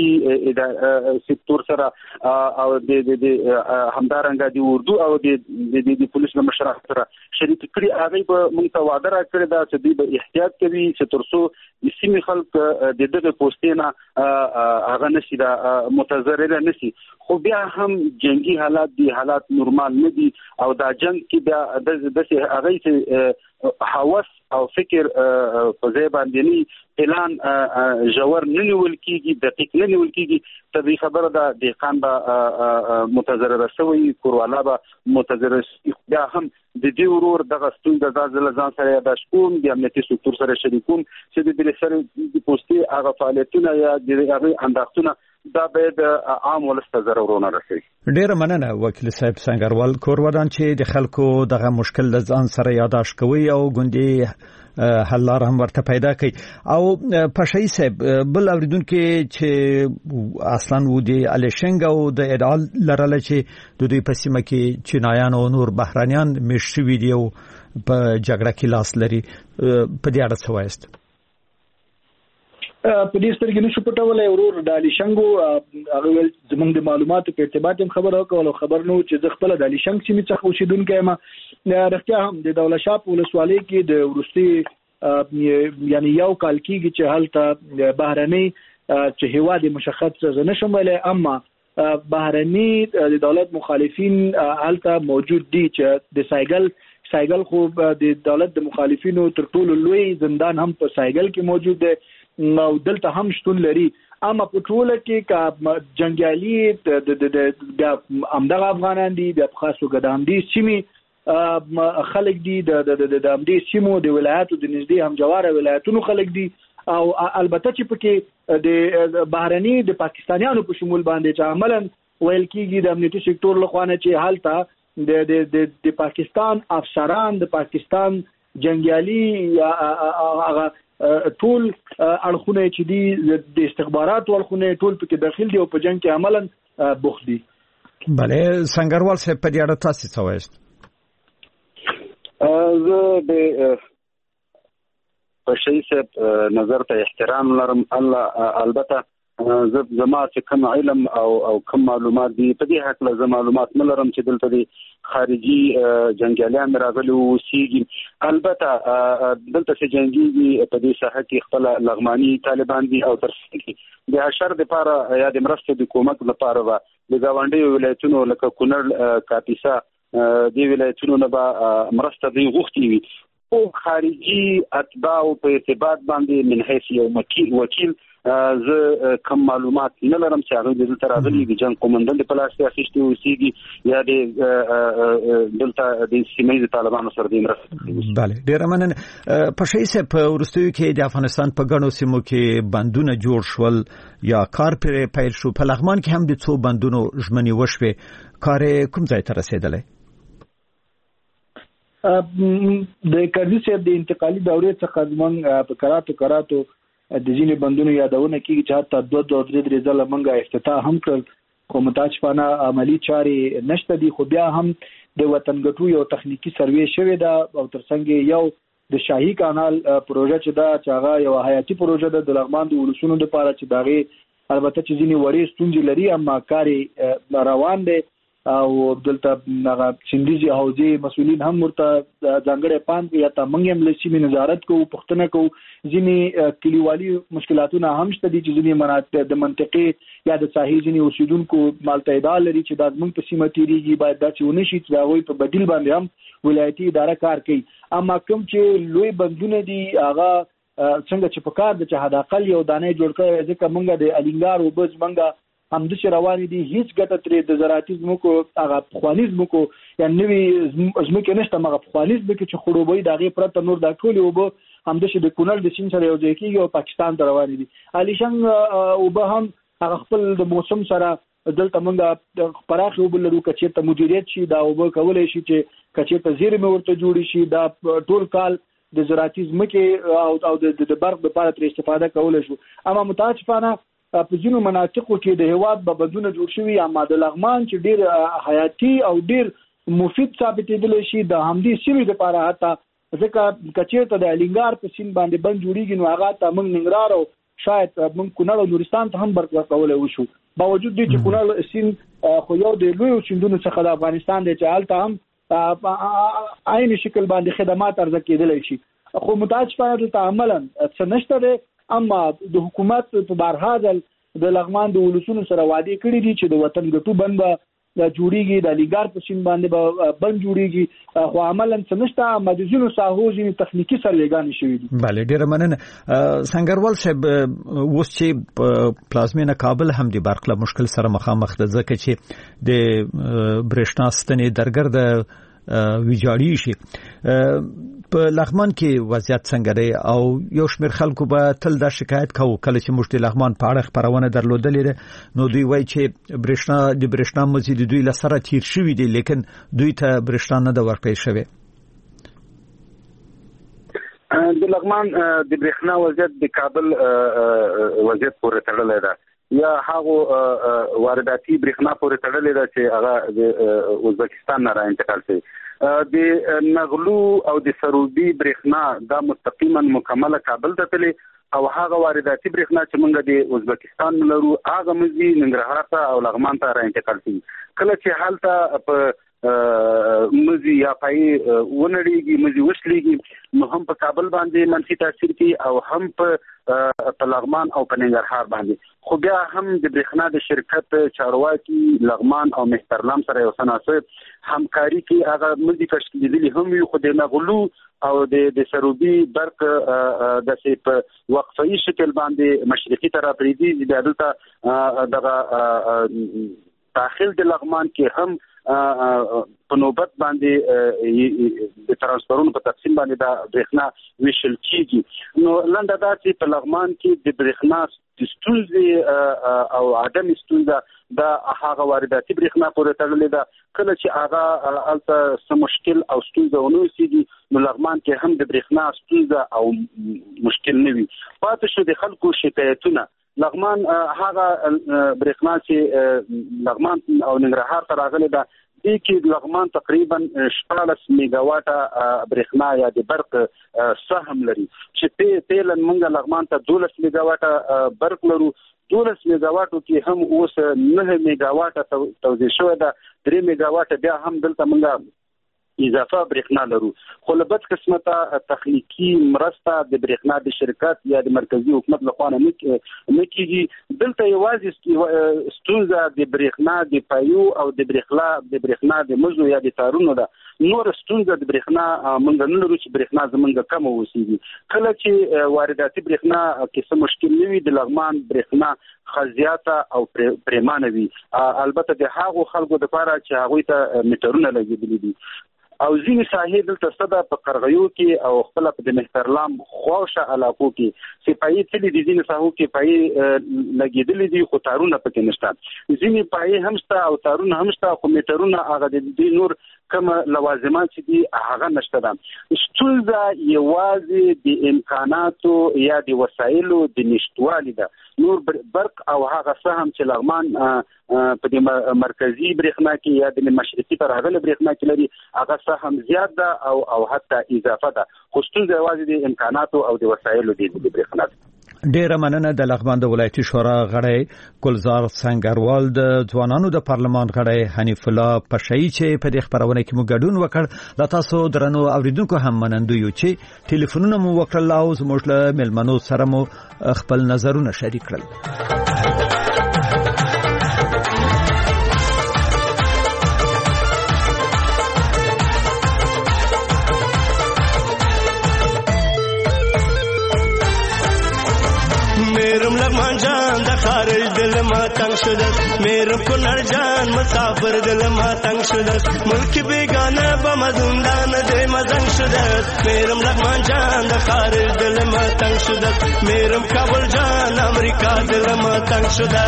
امنیتي سکتور سره او د همدارنګه د اردو او د پولیس مشرانو سره شریک کړي. هغه به موږ ته وعده راکړی دا چې دوی به احتیاط کوي چې ترڅو د سیمې خلک د دغه پوسټینه هغه نشي دا متضرر نشي. خو بیا هم جنگي حالات دي، حالات نورمال نه دي او دا جنگ کې بیا د هغه چې حواس او فکر په ځای باندې پلان جوړ نه نیول کیږي، دقیق نه نیول کیږي. طبي خبره ده دهقان به متضرر شوی، کوروالا به متضرر شي. بیا هم د دې ورور دغه ستونزه د ځان سره یاداش کوم د امنیتي سکتور سره شریکوم چې د دې سره د پوسټي هغه فعالیتونه یا د هغه انداختونه دا باید عام ولسته ضرورونه رسي. ډیر مننه وکیل صاحب سنگروال کورودان چې د خلکو دغه مشکل د ځان سره یاداش کوي او ګوندې حل لار هم ورته پیدا کوي. او پشای صاحب بل اوریدونکو چې اصلا و دی الیشنګ او د ادعال لرله چې د دوی په سیمه کې چینایان او نور بهرانيان مشي ویډیو په جګړه کې لاس لري په دې اړه څه وایست؟ په دې سترګې نشو پټولای ورور د الیشنګو هغه زمونږ د معلوماتو په ارتباط هم خبر راکول خبر نو چې د خپل د الیشنګ سیمې څخه اوسیدونکو ما رښتیا هم د دولت شاه په ولسوالۍ کې د ورستي یعنی یو کال کېږي چې هلته بهرني چې هواد مشخص نه شموله اما بهرني د دولت مخالفین هلته موجود دي چې د سایګل خو د دولت د مخالفینو تر ټولو لوی زندان هم په سایګل کې موجود دی نو دلته هم شتون لري. اما په ټوله کې کا جنگیالي د امدغه افغانان دي د خاصو ګدامدي سیمې خلک دي د امدي سیمو د ولایتو د نږدې همجواره ولایتونو خلک دي او البته چې پکې د بهرني د پاکستانیانو په شمول باندې چې عملاً ویل کېږي د امنیتي سکتور لخوا نه چې حالته د پاکستان افسران د پاکستان جنگیالي هغه ټول اړخونه چې دي د استخباراتو اړخونه ټول پکې داخل دي او په جنگ کې عملاً بوخت دي. بله سنگروال صاحب په دې اړه تاسو څه وایست؟ زه د پشای صاحب نظر ته احترام لرم. الله البته زما چې کوم علم او کوم معلومات دي په دې حق له معلومات نه لرم چې دلته دي خارجي جنگیالیان راغلي وسیږي. البته دلته چې جنگي په دې ساحه کې خپل لغماني طالبان دي او تر څو کې د اشر د لپاره یا د مرستې د حکومت لپاره و د گاونډي ولایتونو لکه کونړ کاپیسا د ولایتونو نه به مرسته دی غوښتي وي او خارجي اتباع په ارتباط باندې من حيث یو وکیل زه کوم معلومات نه لرم چې هغه دلته راغلي د جنگ قومندان په لاس کې اخیستي اوسېږي یا د دلته د سیمې طالبانو سره د مرسته. بله ډیر مننه. پښې سه په ورستیو کې د افغانستان په ګڼو سیمو کې بندونه جوړ شول یا کار پرې پیل شو. په لغمان کې هم د څو بندونو ژمنې وشوې. کار کوم ځای ته رسیدلی؟ د کردي صاحب د انتقالي دورې څخه زمونږ په کراتو د ځینې بندونو یادونه کیږي چې حتی 2-3 ځله موږ افتتاح هم کړ خو متاسفانه عملی چارې نشته دي. خو بیا هم د وطن ګټو یو تخنیکی سروې شوې ده او ترڅنګ یو د شاهي کانال پروژه چې دا چې هغه یو حیاتي پروژه ده د لغمان د ولسونو لپاره چې داغه البته چې ځینې وړې ستونزې لري اما کار روان دی او دلته هغه سندیزي حوزې مسؤلین هم ورته ځانګړي پام کوي یا تمنګ هم لسی نظارت کوو پښتنه کوو. ځینې کلیوالي مشکلاتونه هم شته دي چې ځینې مناطق د منطقې یا د ساحل ځینې اوسیدونکو مالتعدا لري چې د زمونږ په سیمه تیریږي باید دا چې ونشي چې هغوی په بدیل باندې هم ولایتي اداره کار کوي. اما کوم چې لوی بندونه دي هغه څنګه چې په کار د چې حد اقل یو دانه جوړ کړي ځکه موږ د الینګار او بز موږ هم د رواني دي هیڅ ګټه ترې د زراعتي زمکو هغه پخواني زمکو یا نوی زمکو نشته مغه پخواني زمکو چې خړوبوي دغه پرته نور د ټولي وب هم د شې د کونړ د سین سره یو ځای کېږي او پاکستان ته رواني دي. الیشنګ او به هم هغه خپل د موسم سره دلته موږ پراخ وب لرو کچې ته مدیریت شي دا وب کولای شي چې کچې ته زیرمه ورته جوړی شي دا ټول کال د زراعتي زمکو او د برق لپاره تر استفاده کولای شو. اما متاسفانه په ځینو مناطقو کې د هواد په بدونه جوړ شوی اما د لغمان چې ډیر حیاتي او ډیر مفید ثابتېدل شي د همدې سیمې لپاره حتی ځکه کچېرته د الینګار په سین باندې بند جوړیږي نو هغه ته موږ ننګرهار او شاید موږ کونړ او نورستان ته هم برق ورکولای وشو. باوجود دې چې کونړ سین خو یو د لوی سیندونو څخه د افغانستان دی چې هلته هم عین شکل باندې خدمات عرضه کېدلی شي. خو متاسفانه دلته عملا څه نشته دی اما د حکومت په بارحاضل د لغمان د ولسونو سره وعده کړې دي چې د وطن ګټو بند جوړیږي د لیګار په سین باندې بند جوړیږي خو عملاً څنګه اما د ځینو ساحو ځینې تخنیکی سرلېګان شوي دي. بله ډیره مننه. سنگروال صاحب اوس چې پلازمینه کابل هم د برق له مشکل سره مخامخ ده ځکه چې د برېښنا ستنې درګرد ویجاړی شي. په لغمان کې وضعیت څنګه دی او یو شمېر خلکو به تل دا شکایت کوي کله چې موږ د لغمان په اړه خبرونه درلودلې نو دوی وایي چې برېښنا مزید دوی له سره تیر شوی دی لیکن دوی ته برېښنا نه د ورکړې شوی. د لغمان د برېښنا وضعیت د کابل وضعیت پورې تړلې ده یا هغه وارداتي برېښنا پورې تړلې ده چې هغه د ازبکستان نه را انتقال شي. د نغلو او د سروبي برېښنا دا مستقیما مکمله کابل ته تللی او هغه وارداتي برېښنا چې موږ د ازبکستان لرو هغه مزي ننګرهار ته او لغمان ته را انتقال شي. کله چې حالت په مزي یا پای ونړيږي مزي وشليږي نو هم په کابل باندې منفي تاثیر کوي او هم په لغمان او په ننګرهار باندې. خو بیا هم د برېښنا د شرکت چارواکي لغمان او مهترلام سره یو تناسب همکاري کوي هغه مزي تشکیلېدلي هم وي خو د نغلو او د سروبي برق د سي په وقفي شکل باندې مشرقي طرف ریدي د دلته دغه داخل د لغمان کې هم په نوبت باندې د ترانسفورونو په تقسیم باندې دا برېښنا ویشل کیږي. نو لنډه دا چې په لغمان کې د برېښنا ستونزې او عدم ستونزه دا هغه وارداتي برېښنا پورې تړلې ده. کله چې هغه الته سم مشکل او ستونزه ونوسېږي نو لغمان کې هم د برېښنا ستونزه او مشکل نه وي. پاتې شو د خلکو شکایتونه لغمان هغه برېښنا چې لغمان او ننګرهار ته راغلي ده دې کې لغمان تقریبا 14 میگاواټه برېښنا یا د برق سهم لري چې تیلن موږ لغمان ته 12 میگاواټه برق لرو. 12 میگاواټو کې هم اوس 9 میگاواټه توزیع شوې ده. 3 میگاواټه بیا هم دلته موږ اضافه برېښنا لرو. خو له بد قسمته تخنیکی مرسته د برېښنا د شرکت یا د مرکزی حکومت لخوا نه کیږي. دلته یوازې ستونزه د برېښنا د پایو او د برېښنا د مزو یا د تارونو ده. نور ستونزه د برېښنا مونږ نه لرو چې برېښنا زمونږ کم اوسېږي. کله چې وارداتي برېښنا کې څه مشکل نه وي د لغمان برېښنا خزیاته او پریمانه وي. البته د هغو خلکو لپاره چې هغوی ته میټرونه لګېدلي دي او ځینې ساحې دلته صدا په قرغیو کې او خپل په مهترلام خواشه علاقو کې سپایي تلي دي. ځینې ساحو کې پای لګېدلې دي خو تارونه پکې نشته. ځینې پای هم شته او تارونه هم شته خو میټرونه هغه د دې نور کوم لوازمات چې دي هغه نشته ده. ستونزه یوازې د امکاناتو یا د وسایلو د نشټوالي ده. نور برق او هغه سهم چې لغمان په دې مرکزی برېښنا کې یا د مشرقي پر هغه برېښنا کې لري هغه سهم زیات ده او حتی اضافه ده. خو ستونزه یوازې د امکاناتو او د وسایلو د برېښنا ده. ډیره مننه د لغمان د ولایتي شورا غړی ګلزار سنگروال د ځوانانو د پارلمان غړی حنیف الله پشئی چې په دې خبرونه کې مو ګډون وکړ. لا تاسو درنو اوریدونکو هم منندو یو چې ټلیفونونه مو وکړل او زموږ له ملمنو سره مو خپل نظرونه شریک کړل. میرم لغمان جان د خارج دل ما تنگ شده، میرم کنر جان مسافر دل ما تنگ شده، ملک بیگانه با مزندان ده مزنگ شده. میرم لغمان جان د خارج دل ما تنگ شده، میرم کابل جان امریکا دل ما تنگ شده.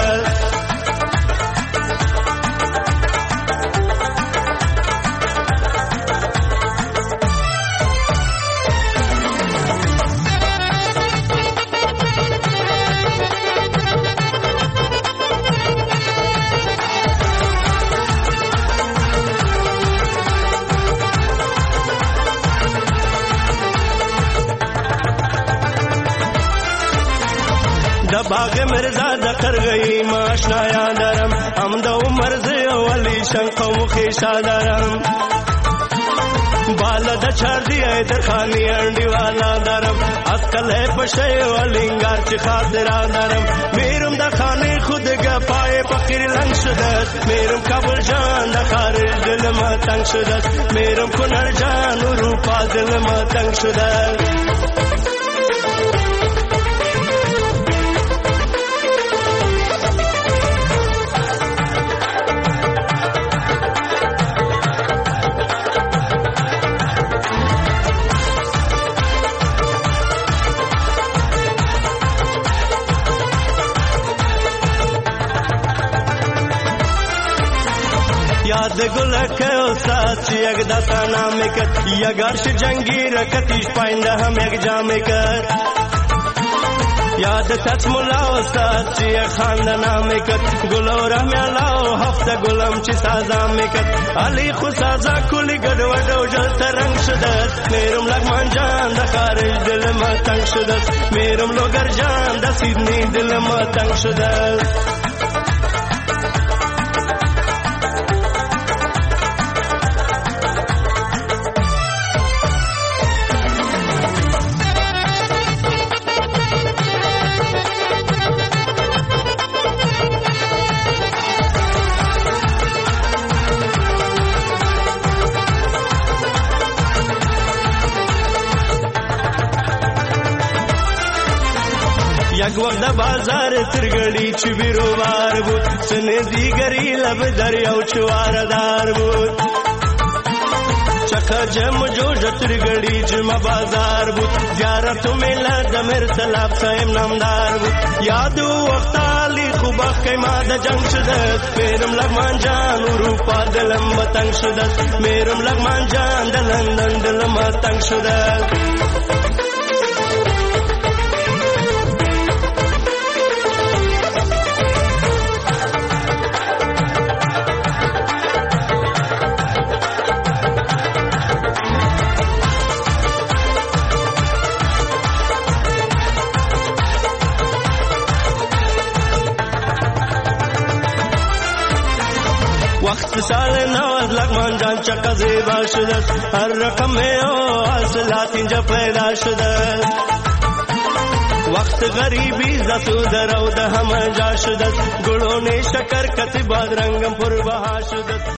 باغ مرزا د قرغی ماشنا یادرم، ام د عمر زی ولی شنقو خیشا درم، بالا د چاردی در خانی انڈی والا درم، اسکل ہے پشی والینگار چی خاطر آدرم. میرم د خانی خود گپای فقیر لنگ شدت، میرم کابل جان د خارج دل ما تنگ شدت، میرم کنر جان اروپا دل ما تنگ شدت. یاد گل که استاد چی یک دستا نام کرد، یک عرش جنگی رکتیش پاینده هم یک جام کرد. یاد تت مولا استاد چی یک خانده نام کرد، گل و رحمی الله هفته گلم چی سازام کرد. علی خو سازا کلی گد و دو جل ترنگ شدد، میرم لغمان جان د خارج دل ما تنگ شدد، میرم لوگر جان د سیدنی دل ما تنگ شدد. یک وقت بازار ترگڑی چی بیروبار بود، سن دیگری لب دریاو چواردار بود. چکا جم جوش ترگڑی جم بازار بود، زیارت میلا دمر سلاب سایم نامدار بود. یادو وقت آلی خوبا قیما دا جنگ شدد، میرم لغمان جان اروپا دلم بتنگ شدد، میرم لغمان جان دا لندن دلم تنگ شدد. وقت سال نواز لغمان جان چقدر زیبا شده هر رقم او حاصلات اینجا پیدا شده وقت غریبی زسو در او ده همه جا شده گلونه شکر کتی بادرنگم پر بها شده